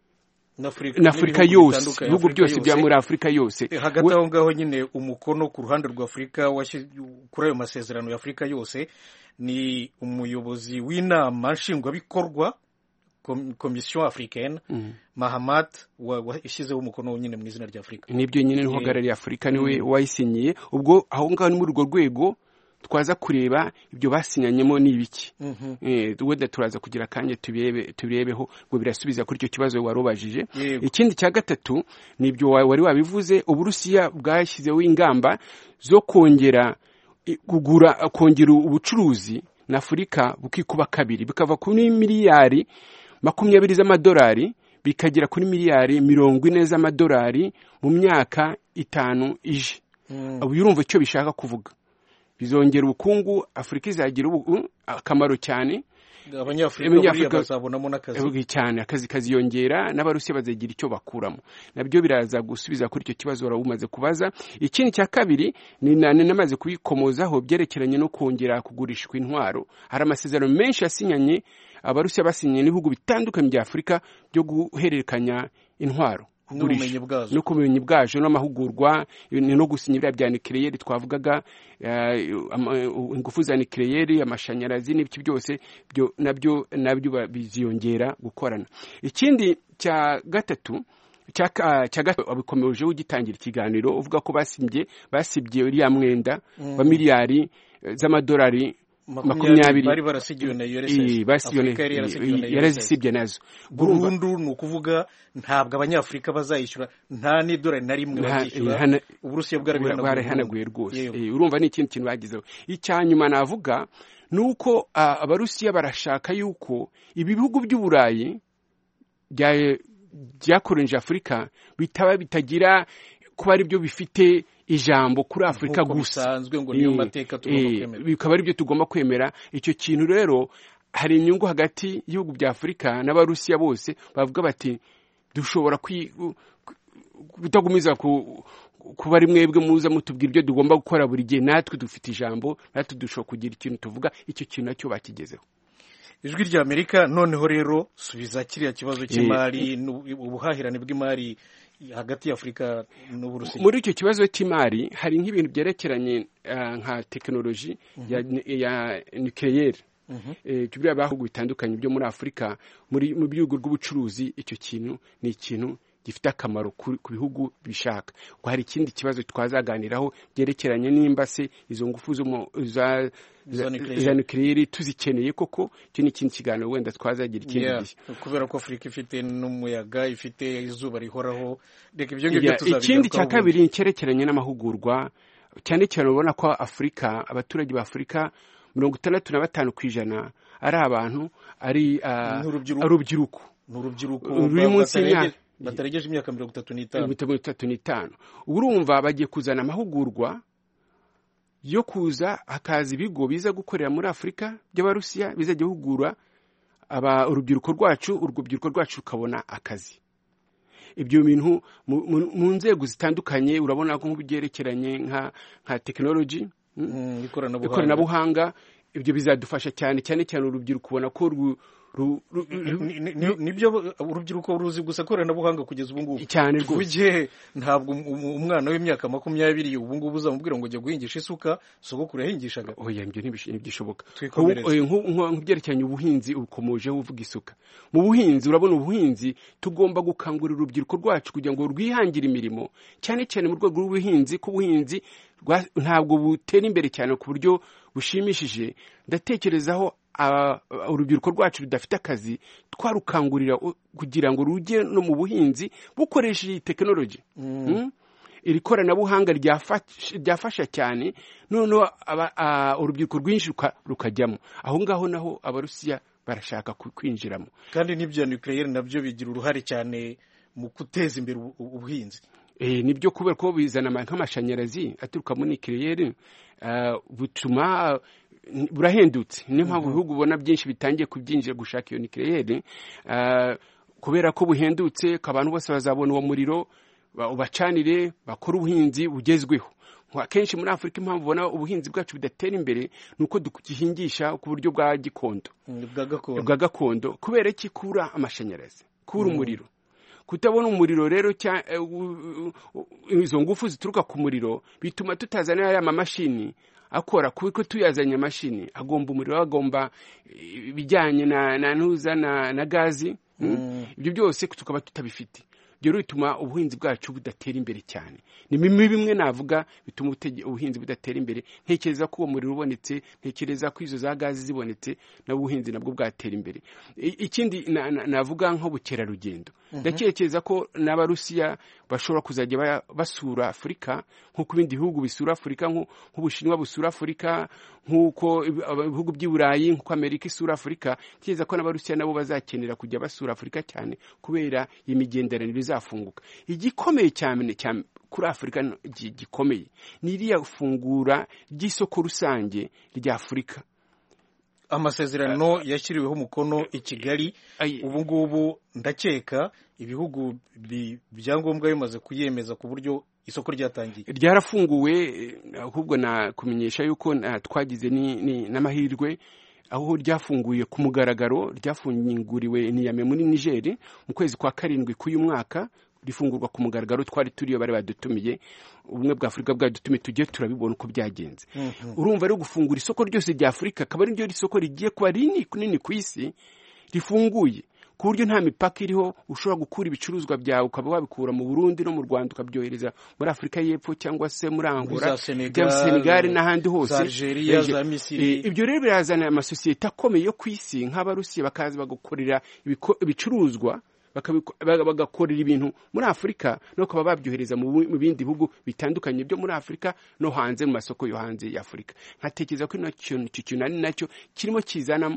na Afurika yose, ibihugu byose bya muri Afurika yose. E, hagati aho ngaho nyine umukono ku ruhande rwa Afurika kuri ayo masezerano ya Afurika yose ni umuyobozi w'inama nshingwabikorwa Commission Africaine mm. Mahamat washyizeho umukono nyine mu izina rya Afurika. Nibyo nyine n'uhagarariye Afurika niwe mm. wayisinyiye. Ubwo aho ngaho ni muri urwo rwego twaza kureba ibyo basinyanyemo n'ibiki. Mm -hmm. Eh wenda turaza kugira kanye tubirebe tubirebeho ngo birasubiza kuri icyo kibazo warobajije. Ikindi cya gatatu nibyo wari wabivuze, Uburusiya bwashyizeho ingamba zo kongera kugura kongera ubucuruzi na Afurika bukikuba kabiri, bikava kuri miliyari makumyabiri z'amadolari bikagera kuri miliyari mirongo ine z'amadolari mu myaka itanu ije. Mm. Ubu yurumva icyo bishaka kuvuga, bizongera ubukungu, Afurika izagira akamaro cyane, Abanyafurika bazabonamo n'akazi cyane, akazi kaziyongera, n'Abarusiya bazagira icyo bakuramo. Nabyo biraza gusubiza kuri icyo kibazo warabumaze kubaza. Ikindi cya kabiri ni namaze kubikomozaho byerekeranye no kongera kugurishwa intwaro. Hari amasezerano menshi yasinyanye Abarusiya basinye n'ibihugu bitandukanye bya Afurika byo guhererekanya intwaro n'ubumenyi bwazo no kumenyi bwaje n'amahugurwa no gusinyira bya nucleaire twavugaga, ingufu za nucleaire, amashanyarazi n'ibyo byose byo nabyo nabyo biziyongera gukorana. Ikindi cya gatatu cyaka cyaga abikomeje ugitangira ikiganiro uvuga ko basimbye basibye uriya mwenda mm. wa miliyari z'amadolari makumyabiri bari barasigiwe na U R S S. Afurika yarazisibye nazo burundu. Ni ukuvuga ntabwo Abanyafurika bazayishyura nta n'idolari na rimwe bazishyura. Uburusiya bwarahanaguye rwose. Urumva ni ikintu kintu bagizeho. Icyanyuma navuga nuko Abarusiya barashaka yuko ibi bihugu by'Uburayi byakoronje Afurika bitaba bitagira kuba ari byo bifite ijambo kuri Afurika gusa, ngo niyo mateka tugomba kwemera, bikaba ari byo tugomba kwemera. Icyo kintu rero hari inyungu hagati y'ibihugu bya Afurika n'Abarusiya bose bavuga bati dushobora kutagumiza ku kuba ari mwebwe muza mutubwira ibyo tugomba gukora buri gihe, natwe dufite ijambo, natwe dushobora kugira ikintu tuvuga. Icyo kintu nacyo bakigezeho. Ijwi rya Amerika. Noneho rero subiza kiriya kibazo cy'imari, ubuhahirane bw'imari hagati ya Afurika n'Uburusiya. Muri icyo kibazo cy'imari hari nk'ibintu byerekeranye uh, nka teknoloji mm -hmm. ya, ya nucleaire mm -hmm. eh tubira bahugu bitandukanye byo muri Afurika muri mu bihugu rw'ubucuruzi. Icyo kintu ni ikintu gifite akamaro ku bihugu bishaka. Ko hari ikindi kibazo twazaganiraho byerekeranye n'imbase izo ngufu zo za za nucleaire tuzikeneye koko. Cyo ni ikindi kiganiro wenda twazagira ikindi yeah. gihe kubera ko Afurika ifite n'umuyaga, ifite izuba rihoraho. Reka ibyo ngibyo tuzabigaruka. Ikindi cya kabiri cyerekeranye n'amahugurwa, cyane cyane ubona ko Afurika, abaturage ba Afurika mirongo itandatu na batanu ku ijana ari abantu ari urubyiruko n'urubyiruko ruri munsi y'imyaka bataregeje imyaka mirongo itatu n'itanu. Urumva bagiye kuzana amahugurwa yo kuza hakaza ibigo biza gukorera muri Afurika by'Abarusiya bizajya hugura aba urubyiruko rwacu, urubyiruko rwacu rukabona akazi. ibyo bintu mu nzego zitandukanye urabona ko nk'ubyerekeranye nka nka technology ikoranabuhanga ibyo bizadufasha cyane cyane cyane urubyiruko ubona ko nibyo urubyiruko ruzi gusa ikoranabuhanga kugeza ubu ngubu cyane rwose ntabwo umwana w'imyaka makumyabiri ubu ngubu uzamubwira ngo ujya guhingisha isuka sogokuru yahingishaga oya ibyo ntibishoboka nk'ibyerekeranye ubuhinzi ukomoje uvuga isuka mu buhinzi urabona ubuhinzi tugomba gukangurira urubyiruko rwacu kugira ngo rwihangire imirimo cyane cyane mu rwego rw'ubuhinzi ko ubuhinzi ntabwo butera imbere cyane ku buryo bushimishije ndatekerezaho urubyiruko rwacu rudafite akazi twarukangurira kugira ngo rujye no mu buhinzi bukoresheje tekinoloji iri koranabuhanga ryafasha cyane noneho urubyiruko rwinshi rukajyamo aho ngaho naho abarusiya barashaka kwinjiramo kandi n'ibya nucleaire nabyo bigira uruhare cyane mu guteza imbere ubuhinzi nibyo kubera ko bizana nk'amashanyarazi aturuka muri nucleaire butuma burahendutse niyo mpamvu ibihugu ubona byinshi bitangiye kubyinjira gushaka iyo nucleaire kubera ko buhendutse ko abantu bose bazabona uwo muriro ubacanire bakora ubuhinzi bugezweho akenshi muri Afurika impamvu ubona ubuhinzi bwacu budatera imbere ni uko duhingisha ku buryo bwa gikondo bwa gakondo kubera ko ikura amashanyarazi kura umuriro kutabona umuriro rero izo ngufu zituruka ku muriro bituma tutazana ya mamashini akora kuko tuyazanye amashini agomba umuriro agomba ibijyanye na na ntuza na, na gazi ibyo byose tukaba tutabifite byo bituma ubuhinzi bwacu budatera imbere cyane ni bimwe navuga bituma ubuhinzi budatera imbere ntekereza ko uwo muriro ubonetse ntekereza ko izo za gazi zibonetse n'ubuhinzi nabwo bwatera imbere ikindi navuga nko bukerarugendo ndatekereza ko n'abarusiya bashobora kuzajya basura Afurika nk'uko ibindi bihugu bisura Afurika nk'Ubushinwa busura Afurika nk'uko ibihugu by'i Burayi nk'uko Amerika isura Afurika ntekereza ko n'abarusiya nabo bazakenera kujya basura Afurika cyane kubera imigenderanire izafunguka igikomeye cyane cyane kuri Afurika gikomeye ni iriya fungura ry'isoko rusange rya Afurika amasezerano yashyiriweho umukono i Kigali ubu ngubu ndakeka ibihugu byangombwa bimaze kuyemeza ku buryo isoko ryatangiye ryarafunguwe ahubwo nakumenyesha yuko twagize n'amahirwe aho ryafunguye ku mugaragaro ryafunguriwe Niamey muri Niger mu kwezi kwa karindwi k'uyu mwaka rifungurwa ku mugaragaro twari turiyo bari badutumiye ubumwe bwa Afurika bwadutumiye tujye turabibona uko byagenze urumva rero gufungura isoko ryose rya Afurika akaba ari ryo isoko rigiye kuba rinini ku isi rifunguye ku buryo nta mipaka iriho ushobora gukura ibicuruzwa byawe ukaba wabikura mu Burundi no mu Rwanda ukabyohereza muri Afurika y'Epfo cyangwa se muri Angola cyangwa Senegal n'ahandi hose Algeria za Misiri ibyo rero birazana amasosiyete akomeye yo ku isi nk'abarusiya bakaza bagakorera ibicuruzwa bagakorera ibintu muri Afurika no kuba babyohereza mu bindi bihugu bitandukanye byo muri Afurika no hanze mu masoko yo hanze ya Afurika nkatekereza ko icyo kintu ari nacyo kirimo kizana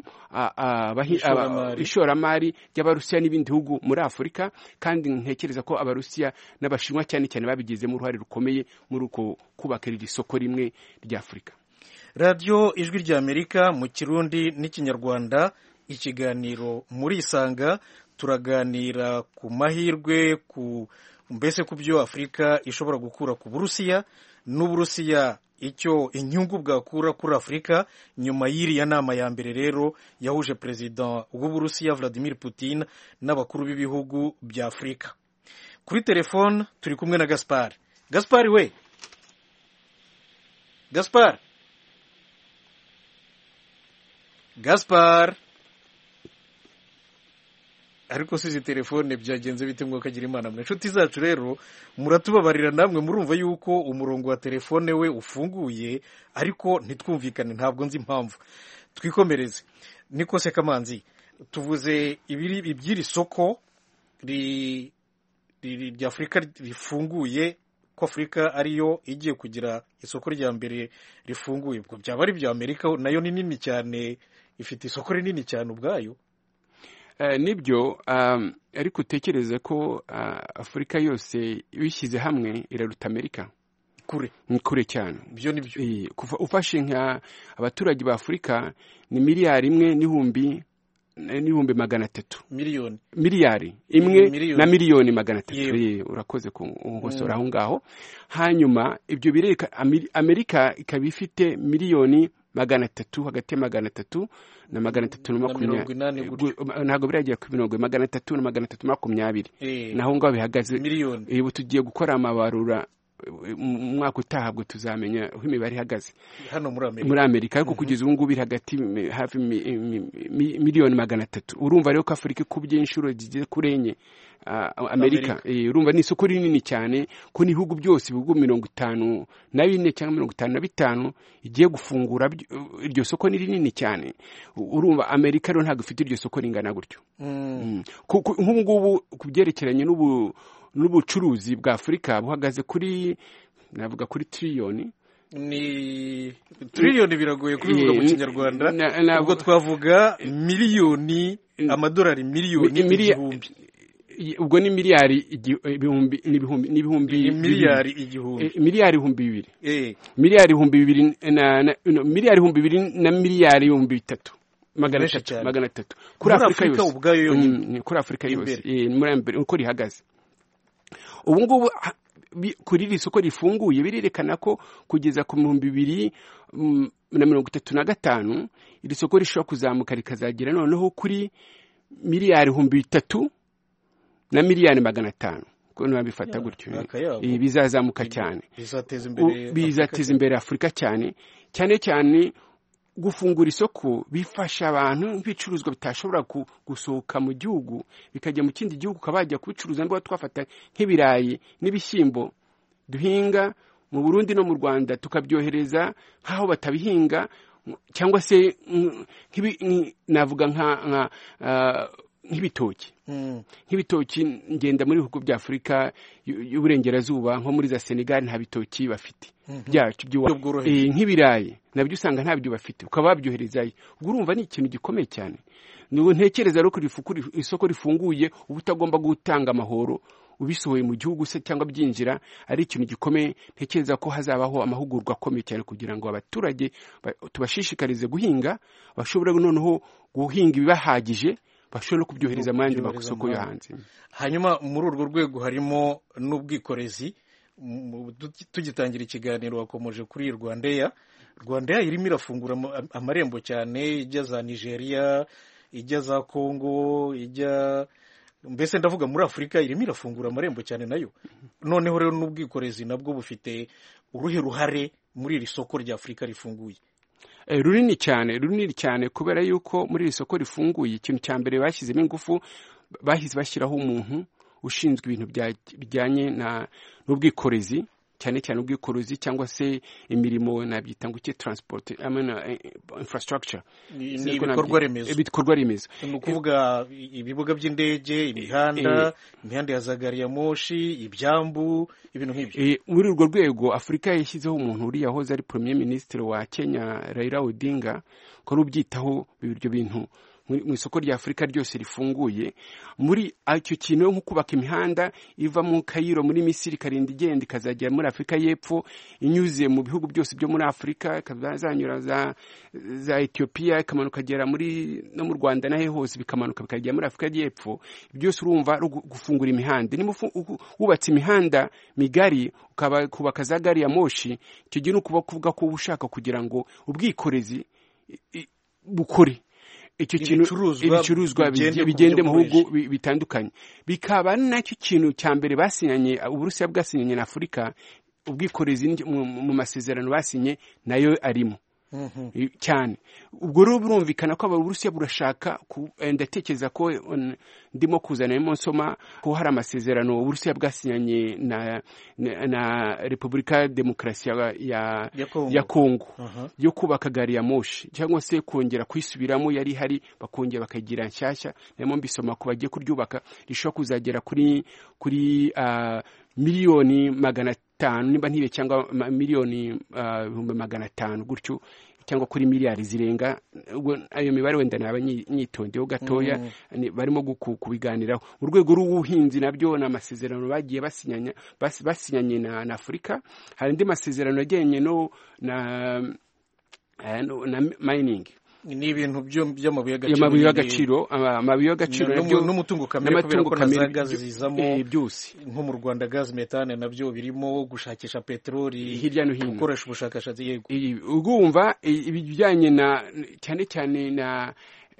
ishoramari ry'abarusiya n'ibindi bihugu muri Afurika kandi ntekereza ko abarusiya n'abashinwa cyane cyane babigizemo uruhare rukomeye muri uko kubaka iri soko rimwe rya Afurika. Radio Ijwi rya Amerika mu Kirundi n'Ikinyarwanda ikiganiro muri Isanga turaganira ku mahirwe ku mbese ku byo Afurika ishobora gukura ku Burusiya n'Uburusiya icyo inyungu bwakura kuri Afurika nyuma y'iriya nama ya mbere rero yahuje President w'Uburusiya Vladimir Putin n'abakuru b'ibihugu bya Afurika. Kuri telefone turi kumwe na Gaspar. Gaspar we Gaspar Gaspar ariko sizi telefone byagenze bite ngo kagira imana mwe inshuti zacu rero muratubabarira namwe murumva yuko umurongo wa telefone we ufunguye ariko ntitwumvikane ntabwo nzi impamvu twikomereze niko se Kamanzi tuvuze ibiri ibyiri soko ri rya Afurika rifunguye ko Afurika ariyo igiye kugira isoko rya mbere rifunguye ubwo byaba ari bya Amerika nayo ni nini cyane ifite isoko rinini cyane ubwayo. Nibyo ariko utekereze ko Afurika yose bishyize hamwe iraruta Amerika kure kure cyane byo nibyo ufashe nka abaturage ba Afurika ni miliyari imwe n'ihumbi n'ibihumbi magana atatu miliyoni miliyari imwe miliyoni. na miliyoni magana atatu Yego. Ye, urakoze kungosora aho ngaho. Hanyuma ibyo bireka Ameri- Amerika ikaba ifite miliyoni magana atatu hagati ya magana atatu na magana atatu na Na mirongo inani makumyabiri gutyo. Gu- ntabwo biragera ku mirongo magana atatu na magana atatu makumyabiri Eh, naho ngaho bihagaze. miliyoni Ubu tugiye gukora amabarura eh, mu mwaka utaha bwo tuzamenya aho imibare ihagaze hano muri Amerika. muri Amerika, ariko kugeza ubu ngubu iri hagati mi- hafi mi- mi- mi- miliyoni magana atatu. Urumva rero ko Afurika ikubye inshuro zigeze kuri enye ah, Amerika. Eh, urumva ni isoko rinini cyane ko n'ibihugu byose ibihugu mirongo itanu na bine cyangwa mirongo itanu na bitanu igiye gufungura byo- iryo soko ni rinini cyane. U- urumva Amerika rero ntabwo ifite iryo soko ringana gutyo. Mm. Mm. Ku- ku- nk'ubu ngubu ku byerekeranye n'ubu n'ubucuruzi bwa Afurika buhagaze kuri navuga kuri triliyoni ni triliyoni biragoye kubivuga mu Eh, kinyarwanda, na- na- ubwo twavuga miliyoni amadolari miliyoni Mi- miliya- igihumbi I- ubwo ni miliyari igi- ibihumbi n'ibihumbi n'ibihumbi ni miliyari bibiri. igihumbi. Eh, miliyari ibihumbi bibiri Eh, miliyari ibihumbi bibiri na na- no, miliyari ibihumbi bibiri na miliyari ibihumbi bitatu magana menshi atatu cyane. magana atatu kuri Muri Afurika Afurika yose ubwayo yonyine. Mm, kuri Afurika yose Imbere. Eh, muri mbere uko rihagaze ubu ngubu ha- bi- kuri iri soko rifunguye birerekana ko kugeza ku bihumbi bibiri mm, na mirongo itatu na gatanu iri soko rishobora kuzamuka rikazagera noneho kuri miliyari ibihumbi bitatu na miliyari magana atanu ko nabifata gutyo. ni akayabo. Eh, bizazamuka cyane, bizateza U- imbere bizateza imbere Afurika cyane cyane cyane. Gufungura isoko bifasha abantu nk'ibicuruzwa bitashobora ku- gusohoka mu gihugu bikajya mu kindi gihugu, ukaba bajya kubicuruza. Niba twafata nk'ibirayi n'ibishyimbo duhinga mu Burundi no mu Rwanda tukabyohereza nk'aho batabihinga, cyangwa se mm, nk'ibi- nki- navuga nka nka, ah, nk'ibitoki Mm. nk'ibitoki ngenda muri bihugu bya Afurika y'u- y'uburengerazuba nko muri za Senegal nta bitoki bafite byacu by'iwa- Uburyo bworoheje. Eh, nk'ibirayi nabyo usanga ntabyo bafite, ukaba babyoherezayo. ubwo urumva ni ikintu gikomeye cyane. Nubu ntekereza rero ko iri fuku- iri- isoko rifunguye uba utagomba gutanga amahoro ubisohoye mu gihugu se cyangwa byinjira, ari ikintu gikomeye. Ntekereza ko hazabaho amahugurwa akomeye cyane kugira ngo abaturage ba- tubashishikarize guhinga, bashobora noneho guhinga ibibahagije, bashobora no kubyohereza mu yandi Kubyohereza masoko yo mu- hanze. hanyuma muri urwo rwego harimo n'ubwikorezi. Mu- tugi- tugitangira ikiganiro wakomeje kuri Rwandair. Rwandair irimo irafungura ama- amarembo cyane, ijya za Nigeria, ijya za Congo, ijya mbese ndavuga muri Afurika irimo irafungura amarembo cyane nayo. Noneho rero n'ubwikorezi nabwo bufite uruhe ruhare muri iri soko rya Afurika rifunguye? Eh, runini cyane runini cyane kubera yuko muri iri soko rifunguye ikintu cya mbere bashyizemo ingufu, bahise bashyiraho umuntu ushinzwe ibintu bya- bijyanye na n'ubwikorezi, cyane cyane ubwikorezi cyangwa se imirimo nabyita ngo iki transport I mean, uh, infrastructure Ni Sinzi ni ko ibikorwa nabyi- remezo. ibikorwa remezo Ni ukuvuga ibibuga by'indege, imihanda, imihanda ya za gari ya moshi, ibyambu, ibintu nk'ibyo. Eh, muri urwo rwego Afurika yashyizeho umuntu uriya yahoze ari premier ministre wa Kenya Raila Odinga ko rubyitaho ibyo bintu mu isoko rya Afurika ryose rifunguye. Muri icyo kintu nko kubaka imihanda iva mu Cairo muri Misiri ikarinda igenda ikazagera muri Afurika y'Epfo, inyuze mu bihugu byose byo muri Afurika, ikazanyura za za Ethiopia ikamanuka kagera muri no mu Rwanda nahe hose bikamanuka bikagera muri Afurika y'Epfo. Byose urumva gufungura imihanda. Ni wubatse imihanda migari ukaba kubaka za gari ya moshi, icyo gihe nukuba kuvuga ko ushaka kugira ngo ubwikorezi bukore icyo kintu ibicuruzwa bigende mu bihugu bitandukanye. Bikaba nacyo kintu cya mbere basinyanye Uburusiya bwasinyanye na Afurika, ubwikorezi mu masezerano basinye nayo arimo cyane. Ubwo rero birumvikana ko Abarusiya burashaka, ndatekereza ko ndimo kuzanamo nsoma ko hari amasezerano Uburusiya bwasinyanye na na Repubulika Demokarasi ya ya Kongo yo kubaka gari ya moshi cyangwa se kongera kwisubiramo yari hari bakongera bakagira nshyashya. Nemo mbisoma ko bagiye kuryubaka rishobora kuzagera kuri kuri uh, miliyoni magana atanu niba ntibe cyangwa miliyoni ibihumbi uh, magana atanu gutyo cyangwa kuri miliyari zirenga. Ayo mibare wenda naba nyitondeho gatoya, mm. barimo kubiganiraho. Mu rwego rw'ubuhinzi nabyo na amasezerano bagiye basinyanya basinyanye na, na Afurika. Hari indi masezerano ajyanye no na, na mining ni ibintu by'amabuye y'agaciro amabuye y'agaciro amabuye y'agaciro n'umutungo kamere kubera ko na za gazi zizamo byose nko mu Rwanda gaz metane nabyo birimo gushakisha peteroli hirya no hino gukoresha ubushakashatsi yego ugumva ibijyanye na cyane cyane na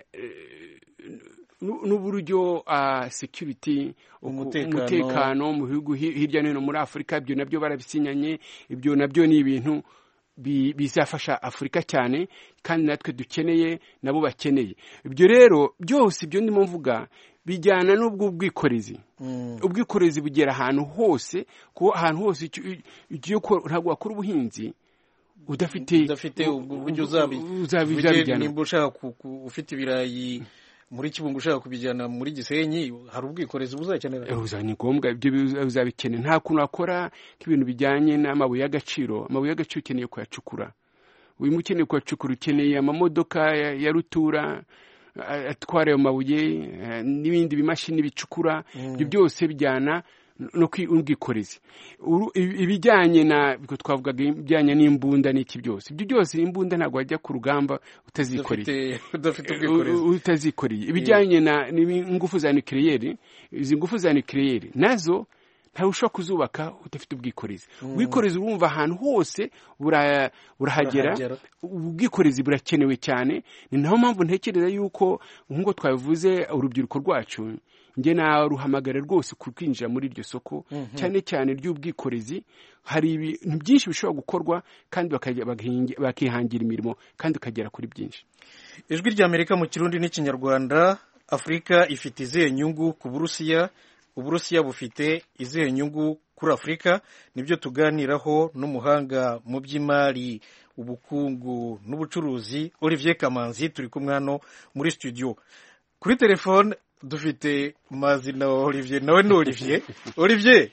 n'uburyo uh, security umutekano mu bihugu hirya no hino muri Afurika ibyo nabyo barabisinyanye ibyo nabyo ni ibintu bizafasha Afurika cyane kandi natwe dukeneye nabo bakeneye ibyo rero byose ibyo ndimo mvuga bijyana n'ubwo bwikorezi mm. ubwikorezi bugera ahantu hose ko ahantu hose igiye ko ntabwo wakora ubuhinzi udafite udafite uburyo uzabijyana nimba ushaka ufite ibirayi muri Kibungo ushaka kubijyana muri Gisenyi hari ubwikorezi buzakenera uzanye ngombwa ibyo uzabikene nta kuntu akora k'ibintu bijyanye n'amabuye y'agaciro amabuye y'agaciro ukeneye kuyacukura uyu mukeneye kuyacukura ukeneye amamodoka ya, ya rutura atwara ayo mabuye n'ibindi bimashini bicukura ibyo mm. byose bijyana no kw'ubwikorezi ibijyanye na biko twavugaga ibijyanye n'imbunda n'iki byose ibyo byose imbunda ntabwo wajya ku rugamba utazikoreye udafite ubwikorezi utazikoreye ibijyanye na n'ingufu za nucleaire izi ngufu za nucleaire nazo ntawe ushobora kuzubaka udafite ubwikorezi ubwikorezi urumva ahantu hose burahagera ubwikorezi burakenewe cyane ni naho mpamvu ntekereza yuko nk'uko twabivuze urubyiruko rwacu nge naruhamagara rwose kwinjira muri iryo soko mm-hmm. cyane cyane ry'ubwikorezi hari ibintu byinshi bishobora gukorwa kandi bakihangira imirimo kandi ukagera kuri byinshi. Ijwi rya Amerika mu Kirundi n'Ikinyarwanda. Afurika ifite izihe nyungu ku Burusiya, Uburusiya bufite izihe nyungu kuri Afurika? Nibyo tuganiraho n'umuhanga mu by'imari, ubukungu n'ubucuruzi Olivier Kamanzi, turi kumwe hano muri studio. Kuri telefone dufite Mazina Olivier. Nawe ni Olivier. Olivier,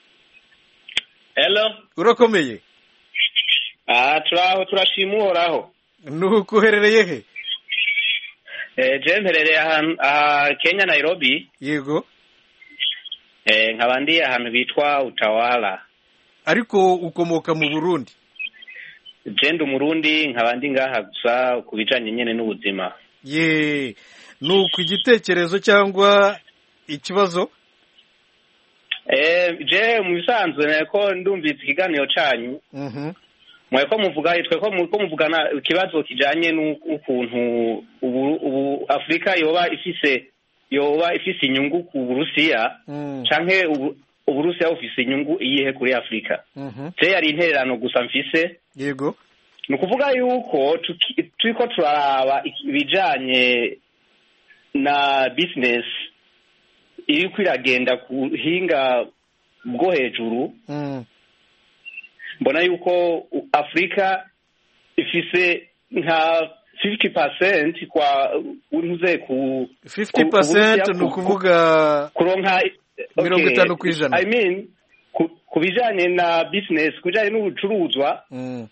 hello, urakomeye? Ah, turaho turashima uhoraho. Nuko uherereye he? Eh, je mperereye ahantu ah Kenya, Nairobi. Yego. Eh, nkabandi ahantu bitwa Utawala. Ariko ukomoka mu Burundi? Je ndi umurundi, nkabandi ngaha gusa kubijanye nyene n'ubuzima. Ye, nuko igitekerezo cyangwa ikibazo? Eh, je mu bisanzwe nako ndumvise ikiganiro cyanyu. Mhm. Mm Mweko muvuga yitwe ko muko muvugana ikibazo kijanye n'ukuntu ubu ubu Afrika yoba ifise yoba ifise inyungu ku Burusiya mm. canke ubu Uburusiya ufise inyungu iyihe kuri Afrika. Mhm. Mm je yari intererano gusa mfise. Yego. Nukuvuga yuko turiko turaraba ibijanye na business iri kwiragenda kuhinga bwo hejuru. Mhm. Mbona yuko Afrika ifise nka fifty percent kwa untuze ku fifty percent nukuvuga kuronka mirongo itanu kwijana. I mean kubijanye na business kujanye n'ubucuruzwa. Mm.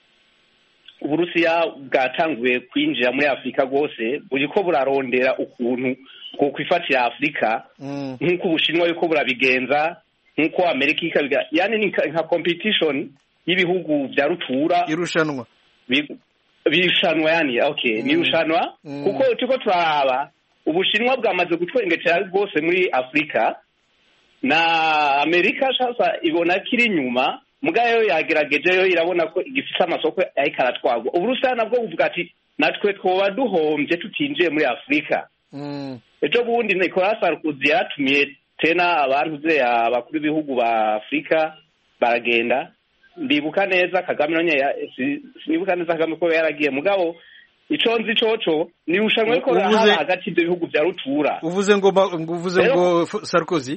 Uburusiya bwatanguye kwinjira muri Afrika gose buriko burarondera ukuntu ko kwifatira Afrika mm. nkuko Ubushinwa yuko burabigenza nkuko Amerika ikabiga, yani ni nka competition y'ibihugu bya rutura irushanwa birushanwa yani okay mm. birushanwa mm. kuko tuko turaba Ubushinwa bwamaze gutwengetera rwose muri Afrika na Amerika shasa ibona kiri nyuma mugayo yagerageje yo irabona ko igifisa amasoko ayikaratwagwa. Uburusiya nabwo buvuga ati natwe twoba duhombye tutinjiye muri Afrika. Mm. Ejo bundi Nicolas Sarkozy yatumiye tena abantu ze abakuru b'ibihugu ba Afrika baragenda. Ndibuka neza Kagame nonye sinibuka neza Kagame ko yaragiye mugabo iconzi coco ni ushanwe ko raha hagati y'ibyo bihugu bya rutura. Uvuze ngo uvuze ngo Sarkozy?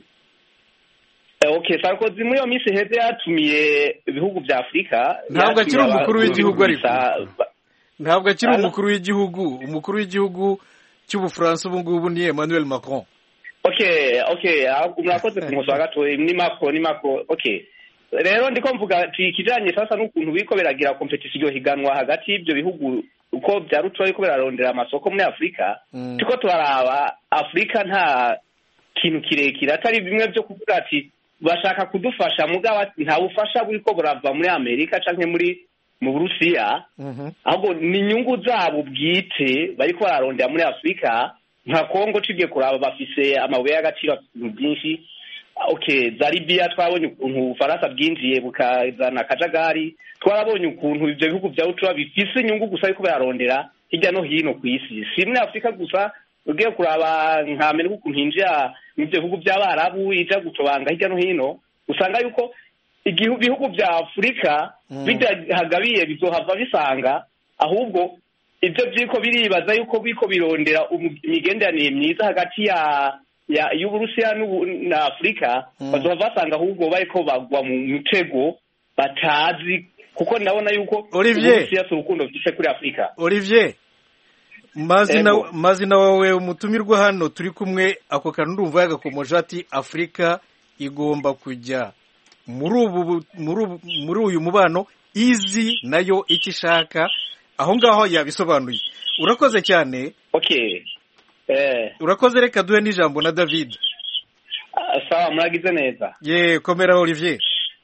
Eh, okay, Sarkozy muri yo misi heze yatumiye ibihugu bya Afrika. Ntabwo akiri umukuru w'igihugu ariko. Ntabwo akiri umukuru w'igihugu, umukuru w'igihugu cy'Ubufaransa ubu ngubu ni Emmanuel Macron. Okay, okay, murakoze kumusoza gato ni Macron, ni Macron. Okay. Rero ndiko mvuga tikijanye sasa n'ukuntu biko beragira competition higanwa hagati y'ibyo bihugu uko bya rutura biko berarondera amasoko muri Afrika. Mm. Tuko turaraba Afrika nta kintu kirekire atari bimwe byo kuvuga ati bashaka kudufasha mugabo nta bufasha buriko burava muri Amerika canke muri mu Burusiya ahubwo ni inyungu zabo bwite bariko bararondera muri Afurika nka Kongo cigiye kuraba bafise amabuye y'agaciro byinshi. Okay, za Libya twabonye ukuntu Ubufaransa bwinjiye bukazana akajagari, twarabonye ukuntu ivyo bihugu vya Utura bifise inyungu gusa ariko bararondera hirya no hino ku isi, si muri Afurika gusa. Ugiye kuraba nka Amerika ukuntu hinjira mu bihugu by'Abarabu ija gutobanga hirya no hino, usanga yuko ibihugu vya Afurika bidahagabiye bizohava bisanga ahubwo ivyo byiko biribaza yuko biko birondera imigenderanire myiza hagati ya ya y'Uburusiya na Afurika, bazohava basanga ahubwo bariko bagwa mu mutego batazi, kuko ndabona yuko Uburusiya si urukundo bwise kuri Afurika. Olivier, mazina mazina wawe umutumirwa hano turi kumwe, ako kantu ndumva yagakomoje ati Afurika igomba kujya muri ubu muri uyu mubano izi nayo ikishaka, aho ngaho yabisobanuye. Urakoze cyane. Okay. Eh. Urakoze, reka duhe n'ijambo na David. Uh, sawa, muragize neza. Ye, komera Olivier.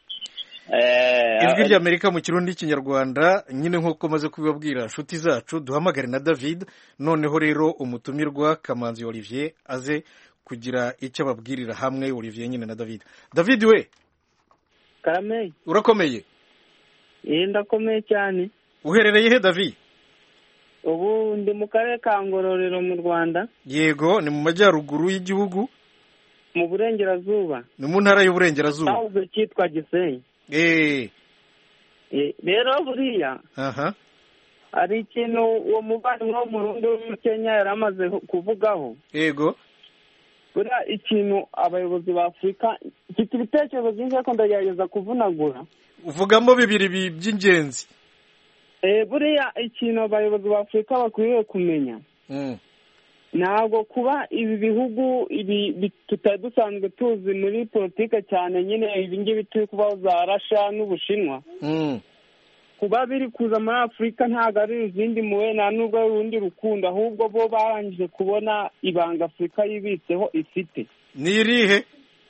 Eh. Ijwi ry'Amerika mu Kirundi n'Ikinyarwanda, nyine nkuko maze kubibabwira nshuti zacu, duhamagare na David. Noneho rero umutumirwa Kamanzi Olivier aze kugira icyo ababwirira hamwe. Olivier nyine na David. David we. Karame. Urakomeye? Eh, ndakomeye cyane. Uherereye he David? Ubu ndi mu karere ka Ngororero mu Rwanda. Yego, ni mu majyaruguru y'igihugu? Mu burengerazuba. Ni mu ntara y'uburengerazuba. Ahubwo cyitwa Gisenyi. Eh. Eh, rero buriya. Aha. Ari ikintu uwo muvandimwe wo mu Burundi wo mu Kenya yaramaze kuvugaho. Yego. Buriya ikintu abayobozi ba Afurika gifite ibitekerezo byinshi ariko ndagerageza kuvunagura. Uvugamo bibiri by'ingenzi. Eh, buriya ikintu abayobozi ba Afurika bakwiriye kumenya. Mm. Ntabwo kuba ibi bihugu ibi tutari dusanzwe tuzi muri politike cyane, nyine ibi ngibi turi kubaho za Russia n'Ubushinwa. Mm. Kuba biri kuza muri Afurika ntabwo ari izindi muwe nta nubwo ari urundi rukundo, ahubwo bo barangije kubona ibanga Afurika yibitseho ifite. Ni irihe?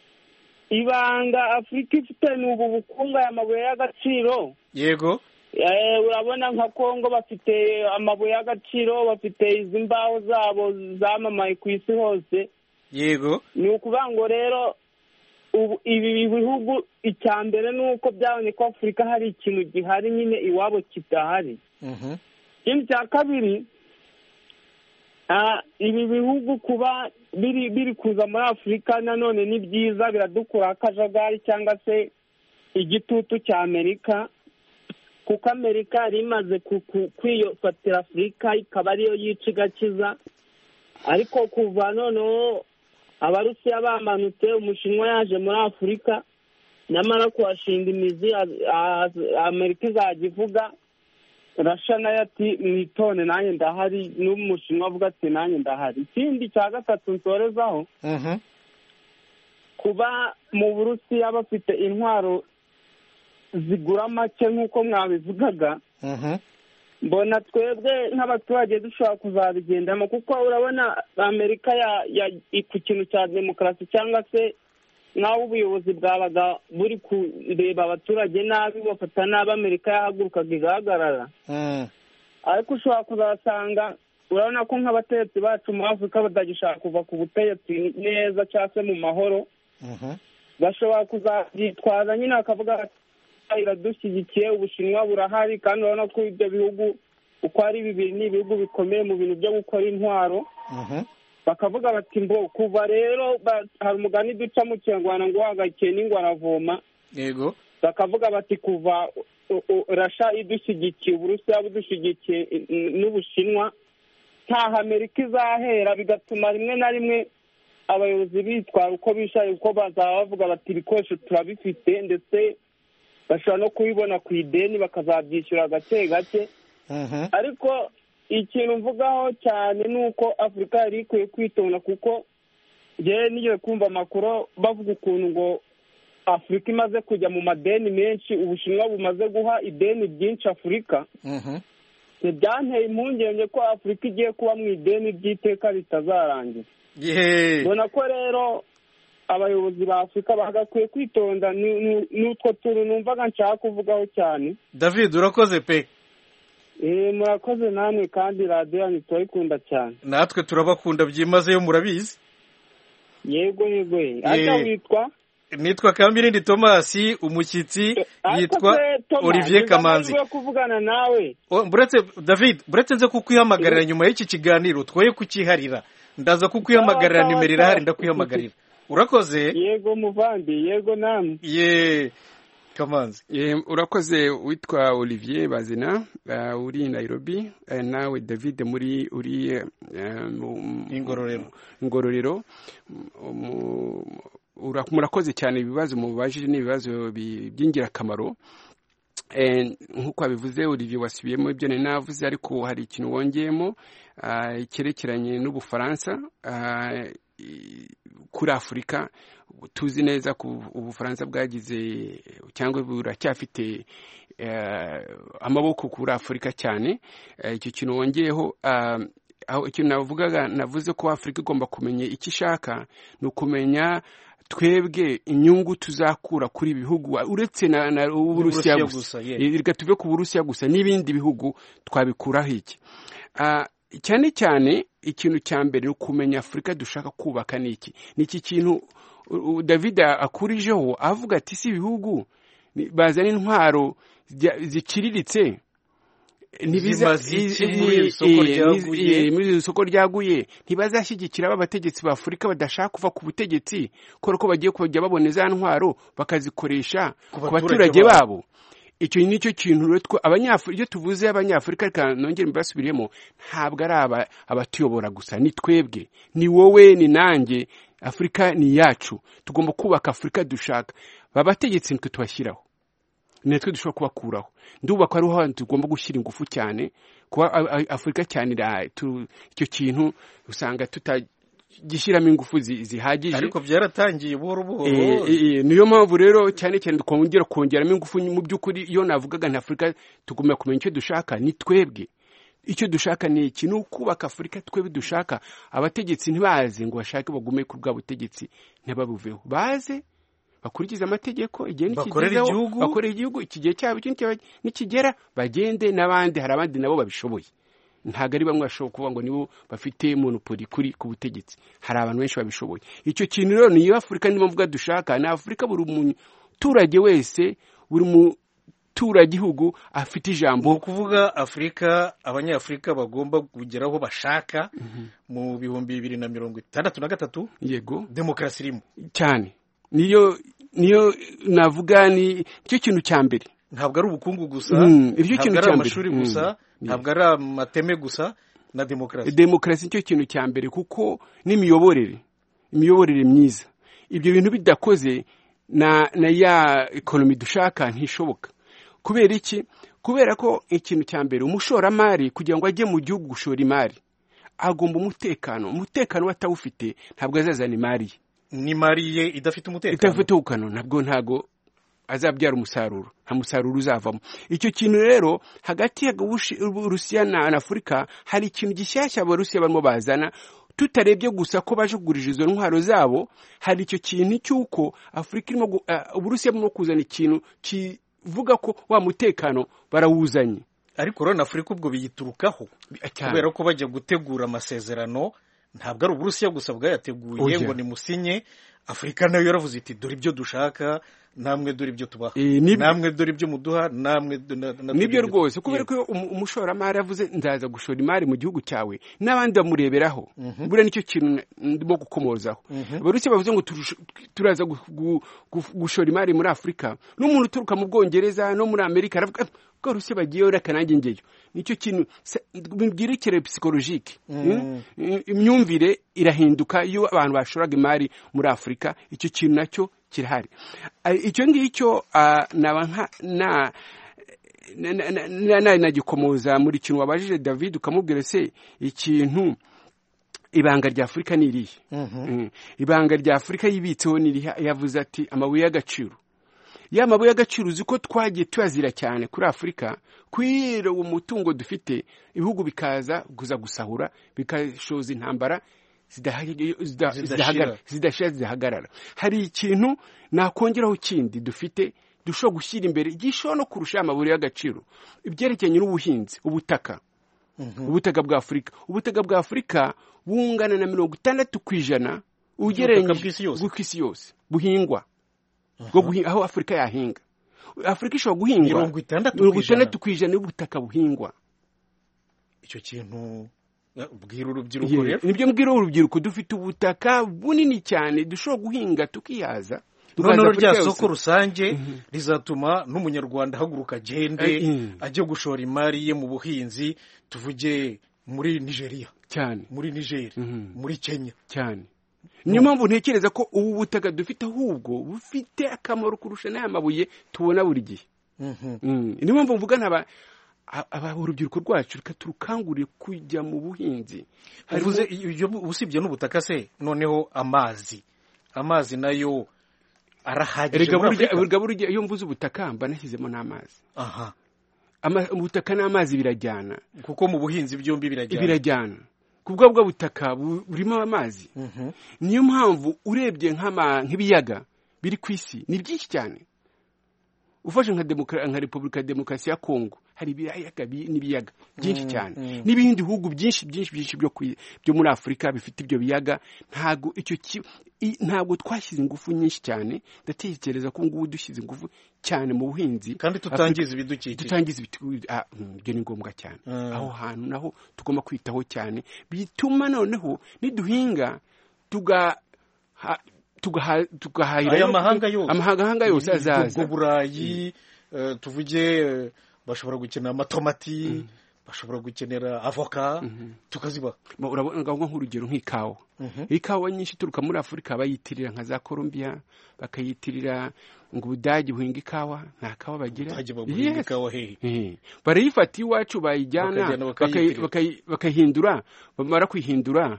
Ibanga Afurika ifite ni ubu bukungu, amabuye y'agaciro. Yego. Eh, urabona nka Kongo bafite amabuye y'agaciro, bafite izi mbaho zabo zamamaye ku isi hose. Yego. Ni ukuvuga ngo rero ubu ibi bihugu icya mbere ni uko byabonye ko Afurika hari ikintu gihari nyine iwabo kitahari. Mhm. Ikindi cya kabiri, ah ibi bihugu kuba biri biri kuza muri Afurika nanone ni byiza, biradukura akajagari cyangwa se igitutu cya Amerika, kuko Amerika yari imaze kwiyofatira Afurika ikaba ariyo yica igakiza. Ariko kuva noneho Abarusiya bamanutse, Umushinwa yaje muri Afurika, nyamara kuhashinga imizi Amerika izajya ivuga, Russia nayo ati mwitone nanjye ndahari, n'Umushinwa avuga ati nanjye ndahari. Ikindi cya gatatu nsorezaho, Mhm. kuba mu Burusiya bafite intwaro zigura make nk'uko mwabivugaga. Mhm. Mbona twebwe nk'abaturage dushobora kuzabigendamo, kuko urabona Amerika ya, ya ku kintu cya demokarasi cyangwa se naho ubuyobozi bwabaga buri kureba abaturage nabi, bafata nabi, Amerika yahagurukaga igahagarara. Mm. Ariko ushobora kuzasanga urabona ko nk'abategetsi bacu muri Afurika batagishaka kuva ku butegetsi neza cyangwa se mu mahoro. Mhm. Bashobora kuzabyitwaza nyine bakavuga iradushyigikiye, Ubushinwa burahari, kandi urabona ko ibyo bihugu uko ari bibiri ni ibihugu bikomeye mu bintu byo gukora intwaro. Mhm. Bakavuga bati mbo kuva rero hari umugani duca mu Kinyarwanda ngo uhagakiye n'ingwe aravoma. Yego. Bakavuga bati kuva Russia idushyigikiye, Uburusiya budushyigikiye n'Ubushinwa, ntaho Amerika izahera, bigatuma rimwe na rimwe abayobozi bitwara uko bishaye, uko bazaba bavuga bati ibikoresho turabifite, ndetse bashobora no kubibona ku ideni bakazabyishyura gake gake. Mhm. Ariko ikintu mvugaho cyane ni uko Afurika yari ikwiye kwitonda, kuko njyewe nigiye kumva amakuru bavuga ukuntu ngo Afurika imaze kujya mu madeni menshi, Ubushinwa bumaze guha ideni byinshi Afurika. Mhm. Byanteye impungenge ko Afurika igiye kuba mu ideni ry'iteka ritazarangira. Yeee. Mbona ko rero abayobozi ba afurika bagakwiye kwitonda n'utwo tuntu numvaga nshaka kuvugaho cyane. David urakoze pe. Eh, murakoze namwe kandi radiyo yanyu turayikunda cyane. Natwe turabakunda byimazeyo murabizi. Yego yego. Ata witwa? Nitwa Kamirindi Thomas, umushyitsi yitwa Olivier Kamanzi. Ngiye kuvugana nawe. Buretse David, buretse nze kukwihamagarira nyuma y'iki kiganiro twoye kukiharira. Ndaza kukwihamagarira nimero irahari ndakwihamagarira. Urakoze? Yego muvandi, yego namwe. Ye Kamanzi. Ye urakoze witwa Olivier Bazina, uh, uri Nairobi, uh, nawe David muri uri uh, Ingororero. Ingororero. Um, murakoze cyane ibibazo mubajije n'ibibazo by'ingirakamaro. Eh, nkuko abivuze Olivier wasubiyemo ibyo navuze, ariko hari ikintu wongeyemo uh, ikerekeranye n'Ubufaransa uh, kuri Afurika. Tuzi neza ko Ubufaransa bwagize cyangwa buracyafite uh, amaboko kuri Afurika cyane. Icyo uh, kintu wongeyeho uh, aho ikintu navugaga navuze ko Afurika igomba kumenya icyo ishaka, no kumenya twebwe inyungu tuzakura kuri bihugu uretse na, na Uburusiya gusa, irga tuve ku Burusiya gusa n'ibindi bihugu twabikuraho iki. Uh, cyane cyane ikintu cya mbere no kumenya Afurika dushaka kubaka niki niki kintu David akurijeho avuga ati si ibihugu bazana intwaro ziciriritse nibiza muri isoko ryaguye ntibazashyigikira abategetsi ba Afurika badashaka kuva ku butegetsi ko bagiye kujya baboneza ntwaro bakazikoresha ku baturage babo. Icyo nicyo kintu abanyafurika iyo tuvuze abanyafurika reka nongere mbasubiremo, ntabwo ari abatuyobora gusa, ni twebwe, ni wowe, ni nanjye. Afurika ni yacu, tugomba kubaka Afurika dushaka. Babategetsi nitwe tubashyiraho, natwe dushobora kubakuraho. Nduba ko ariho tugomba gushyira ingufu cyane kuba Afurika cyane. Icyo kintu usanga tutagishyiramo ingufu zihagije, ariko byaratangiye buhoro buhoro. Niyo mpamvu rero cyane cyane twongera kongeramo ingufu. Mu by'ukuri iyo navugaga nta Afurika tugomba kumenya icyo dushaka, ni twebwe. Icyo dushaka ni ikintu kubaka Afurika twebwe dushaka. Abategetsi ntibaze ngo bashake bagume ku bwa butegetsi, ntibabuveho, baze bakurikiza amategeko igihe nikigezeho, bakorera igihugu ikigihe cyabo nikigera bagende n'abandi. Hari abandi nabo babishoboye, ntago ari bamwe bashobora kuvuga ngo nibo bafite monopoli kuri ku butegetsi. Hari abantu benshi babishoboye. Icyo kintu rero niyo Afurika ndimo mvuga dushaka. Na Afurika buri muturage wese, buri mu turagihugu afite ijambo. Kuvuga Afurika, abanyafurika bagomba kugeraho bashaka mu bihumbi bibiri na mirongo itandatu na gatatu. Yego, demokarasi irimo cyane. Niyo niyo navuga ni cyo kintu cya mbere. Ntabwo ari ubukungu gusa, iryo kintu cya mbere, amashuri gusa, ntabwo ari amateme gusa, na demokarasi. Demokarasi cyo kintu cya mbere, kuko n'imiyoborere, imiyoborere myiza. Ibyo bintu bidakoze na na ya economy dushaka ntishoboka. Kubera iki? Kubera ko ikintu cya mbere umushoramari kugira ngo ajye mu gihugu gushora imari agomba umutekano. Umutekano watawufite ntabwo azazana imari. Ni mari ye idafite umutekano, idafite ukano ntabwo ntago azabyara umusaruro, nta musaruro uzavamo. Icyo kintu rero hagati ya Rusiya na Afurika hari ikintu gishyashya Abarusiya barimo bazana, tutarebye gusa ko baje kugurira izo ntwaro zabo. Hari icyo kintu cy'uko Afurika irimo uh, Uburusiya burimo kuzana ikintu kivuga ko wa mutekano barawuzanye. Ariko rero Afurika ubwo biyiturukaho kubera ko bajya gutegura amasezerano. Ntabwo ari Uburusiya gusa bwayateguye ngo ni musinye. Afurika nayo yaravuze iti dore ibyo dushaka, namwe dore ibyo tubaha, namwe dore ibyo muduha, namwe nibyo rwose. Kubera ko umushoramari yavuze nzaza gushora imari mu gihugu cyawe, n'abandi bamureberaho. Bure nicyo kintu ndimo gukomozaho. Abarusiya bavuze ngo turaza gushora imari muri Afurika. N'umuntu uturuka mu Bwongereza no muri Amerika aravuga ko Rusiya bagiye reka nanjye ngeyo. Nicyo kintu bibwirekere psychologique. Imyumvire irahinduka iyo abantu bashoraga imari muri Afurika. Icyo kintu nacyo kirahari. Icyo ngicyo naba na na nagikomoza muri kintu wabajije David ukamubwira se ikintu ibanga rya Afurika ni irihe. Ibanga rya Afurika yibitseho ni irihe? Yavuze ati amabuye y'agaciro. Ya mabuye y'agaciro uzi ko twagiye tuyazira cyane kuri Afurika, kwira umutungo dufite ibihugu bikaza guza gusahura, bikashoza intambara zidashira zidahagarara. Hari ikintu nakongeraho kindi dufite dushobora gushyira imbere gishobora no kurusha amabuye y'agaciro, ibyerekeranye n'ubuhinzi, ubutaka. Ubutaka bwa Afurika ubutaka bwa Afurika bungana na mirongo itandatu ku ijana ugereranyije bw'isi yose buhingwa, aho Afurika yahinga. Afurika ishobora guhingwa mirongo itandatu ku ijana y'ubutaka buhingwa. Icyo kintu bwira urubyiruko rero, nibyo mbwira urubyiruko, dufite ubutaka bunini cyane dushobora guhinga tukihaza. Noneho rya soko rusange rizatuma n'umunyarwanda ahaguruka agende ajye gushora imari ye mu buhinzi, tuvuge muri Nigeria cyane, muri Niger, muri Kenya cyane. Niyo mpamvu ntekereza ko ubu butaka dufite ahubwo bufite akamaro kurusha n'aya mabuye tubona buri gihe. Niyo mpamvu mvuga ntaba aba urubyiruko rwacu reka turukanguriye kujya mu buhinzi. Uvuze usibye n'ubutaka se, noneho amazi amazi nayo arahagije muri Afurika. Erega burya iyo mvuze ubutaka mba nashyizemo n'amazi. Aha, ubutaka n'amazi birajyana, kuko mu buhinzi byombi birajyana birajyana kubwo bwa butaka burimo amazi. Niyo mpamvu urebye nk'ibiyaga biri ku isi ni byinshi cyane. Ufashe nka nka Repubulika Demokarasi ya Kongo hari ibiyaga n'ibiyaga byinshi cyane, n'ibindi bihugu byinshi byinshi byinshi byo byo muri Afurika bifite ibyo biyaga. Ntago icyo ntabwo twashyize ingufu nyinshi cyane. Ndatekereza ko ngubu dushyize ingufu cyane mu buhinzi kandi tutangiza ibidukikije, tutangiza ibyo ni ngombwa cyane. Aho hantu naho tugomba kwitaho cyane, bituma noneho niduhinga tuga tugahahira aya mahanga yose, amahanga yose azaza. Burayi tuvuge bashobora gukenera amatomati, bashobora gukenera avoka, tukaziba. Urabona nk'urugero nk'ikawa, ikawa nyinshi turuka muri Afurika bayitirira nka za Colombia, bakayitirira ngo Ubudage buhinga ikawa, nta kawa bagira. Barayifata iwacu bayijyana bakayihindura, bamara kwihindura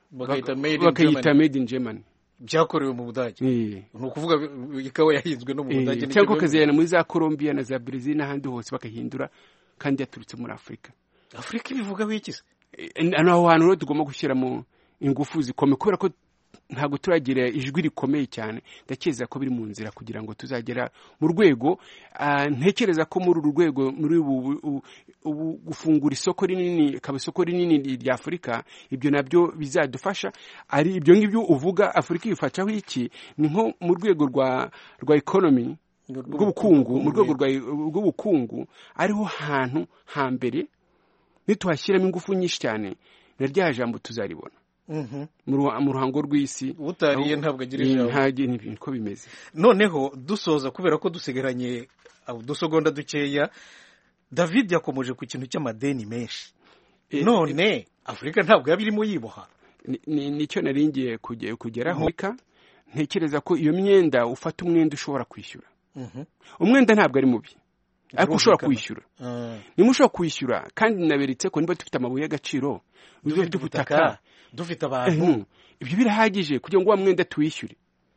bakayita made in Germany, byakorewe mu Budage. Ni ukuvuga ikawa yahinzwe no mu Budage, cyangwa bakazijyana muri za Colombia na za Brazil n'ahandi hose bakahindura, kandi yaturutse muri Afurika. Afurika ibivugaho iki se? Naho hantu rero tugomba gushyiramo ingufu zikomeye, kubera ko ntabwo turagira ijwi rikomeye cyane. Ndakeza ko biri mu nzira kugira ngo tuzagera mu rwego, ntekereza ko muri uru rwego, muri ubu gufungura isoko rinini, kaba isoko rinini rya Afurika, ibyo nabyo bizadufasha. Ari ibyo ngibyo uvuga Afurika ifashaho iki, ni nko mu rwego rwa rwa economy, rw'ubukungu, mu rwego rw'ubukungu ariho hantu hambere nituhashyiramo ingufu nyinshi cyane na rya jambo tuzaribona mu ruhango rw'isi. Utariye ntabwo agira ijambo. Niko bimeze. Noneho dusoza, kubera ko dusigaranye udusegonda dukeya, David yakomeje ku kintu cy'amadeni menshi. None Afurika ntabwo yabirimo yiboha. Nicyo naringiye kugeraho. Ntekereza ko iyo myenda, ufata umwenda ushobora kwishyura. Umwenda ntabwo ari mubi, ariko ushobora kwishyura. Niba ushobora kwishyura, kandi naberetse ko niba dufite amabuye y'agaciro, dufite ubutaka, dufite abantu, ibyo birahagije kugira ngo wa mwenda tuwishyure.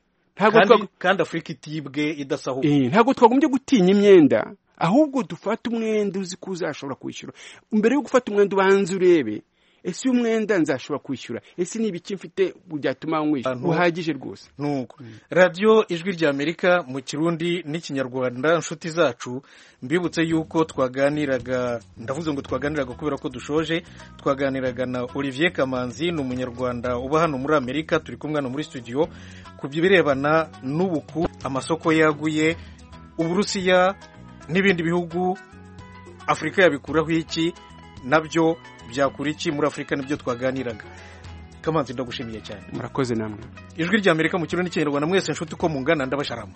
Kandi Afurika itibwe idasahuka. Ntabwo twagombye gutinya imyenda, ahubwo dufata umwenda uzi ko uzashobora kwishyura. Mbere yo gufata umwenda ubanza urebe, ese uyu mwenda nzashobora kwishyura, ese ni ibiki mfite byatuma nkwishyura. Buhagije rwose. Nuko Radio Ijwi rya Amerika mu Kirundi n'Ikinyarwanda, inshuti zacu, mbibutse yuko twaganiraga, ndavuze ngo twaganiraga kubera ko dushoje, twaganiraga na Olivier Kamanzi, ni umunyarwanda uba hano muri Amerika. Turi kumwe hano muri studio ku birebana n'ubuku, amasoko yaguye, Uburusiya n'ibindi bihugu, Afurika yabikuraho iki, nabyo byakura iki muri Afurika, nibyo twaganiraga. Kamanzi, ndagushimiye cyane. Murakoze namwe. Ijwi rya Amerika mu Kirundi n'Ikinyarwanda, mwese inshuti ko mungana, ndabasharama.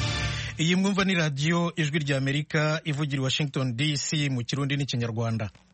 Iyi mwumva ni Radio Ijwi rya Amerika ivugira i Washington D C mu Kirundi n'Ikinyarwanda.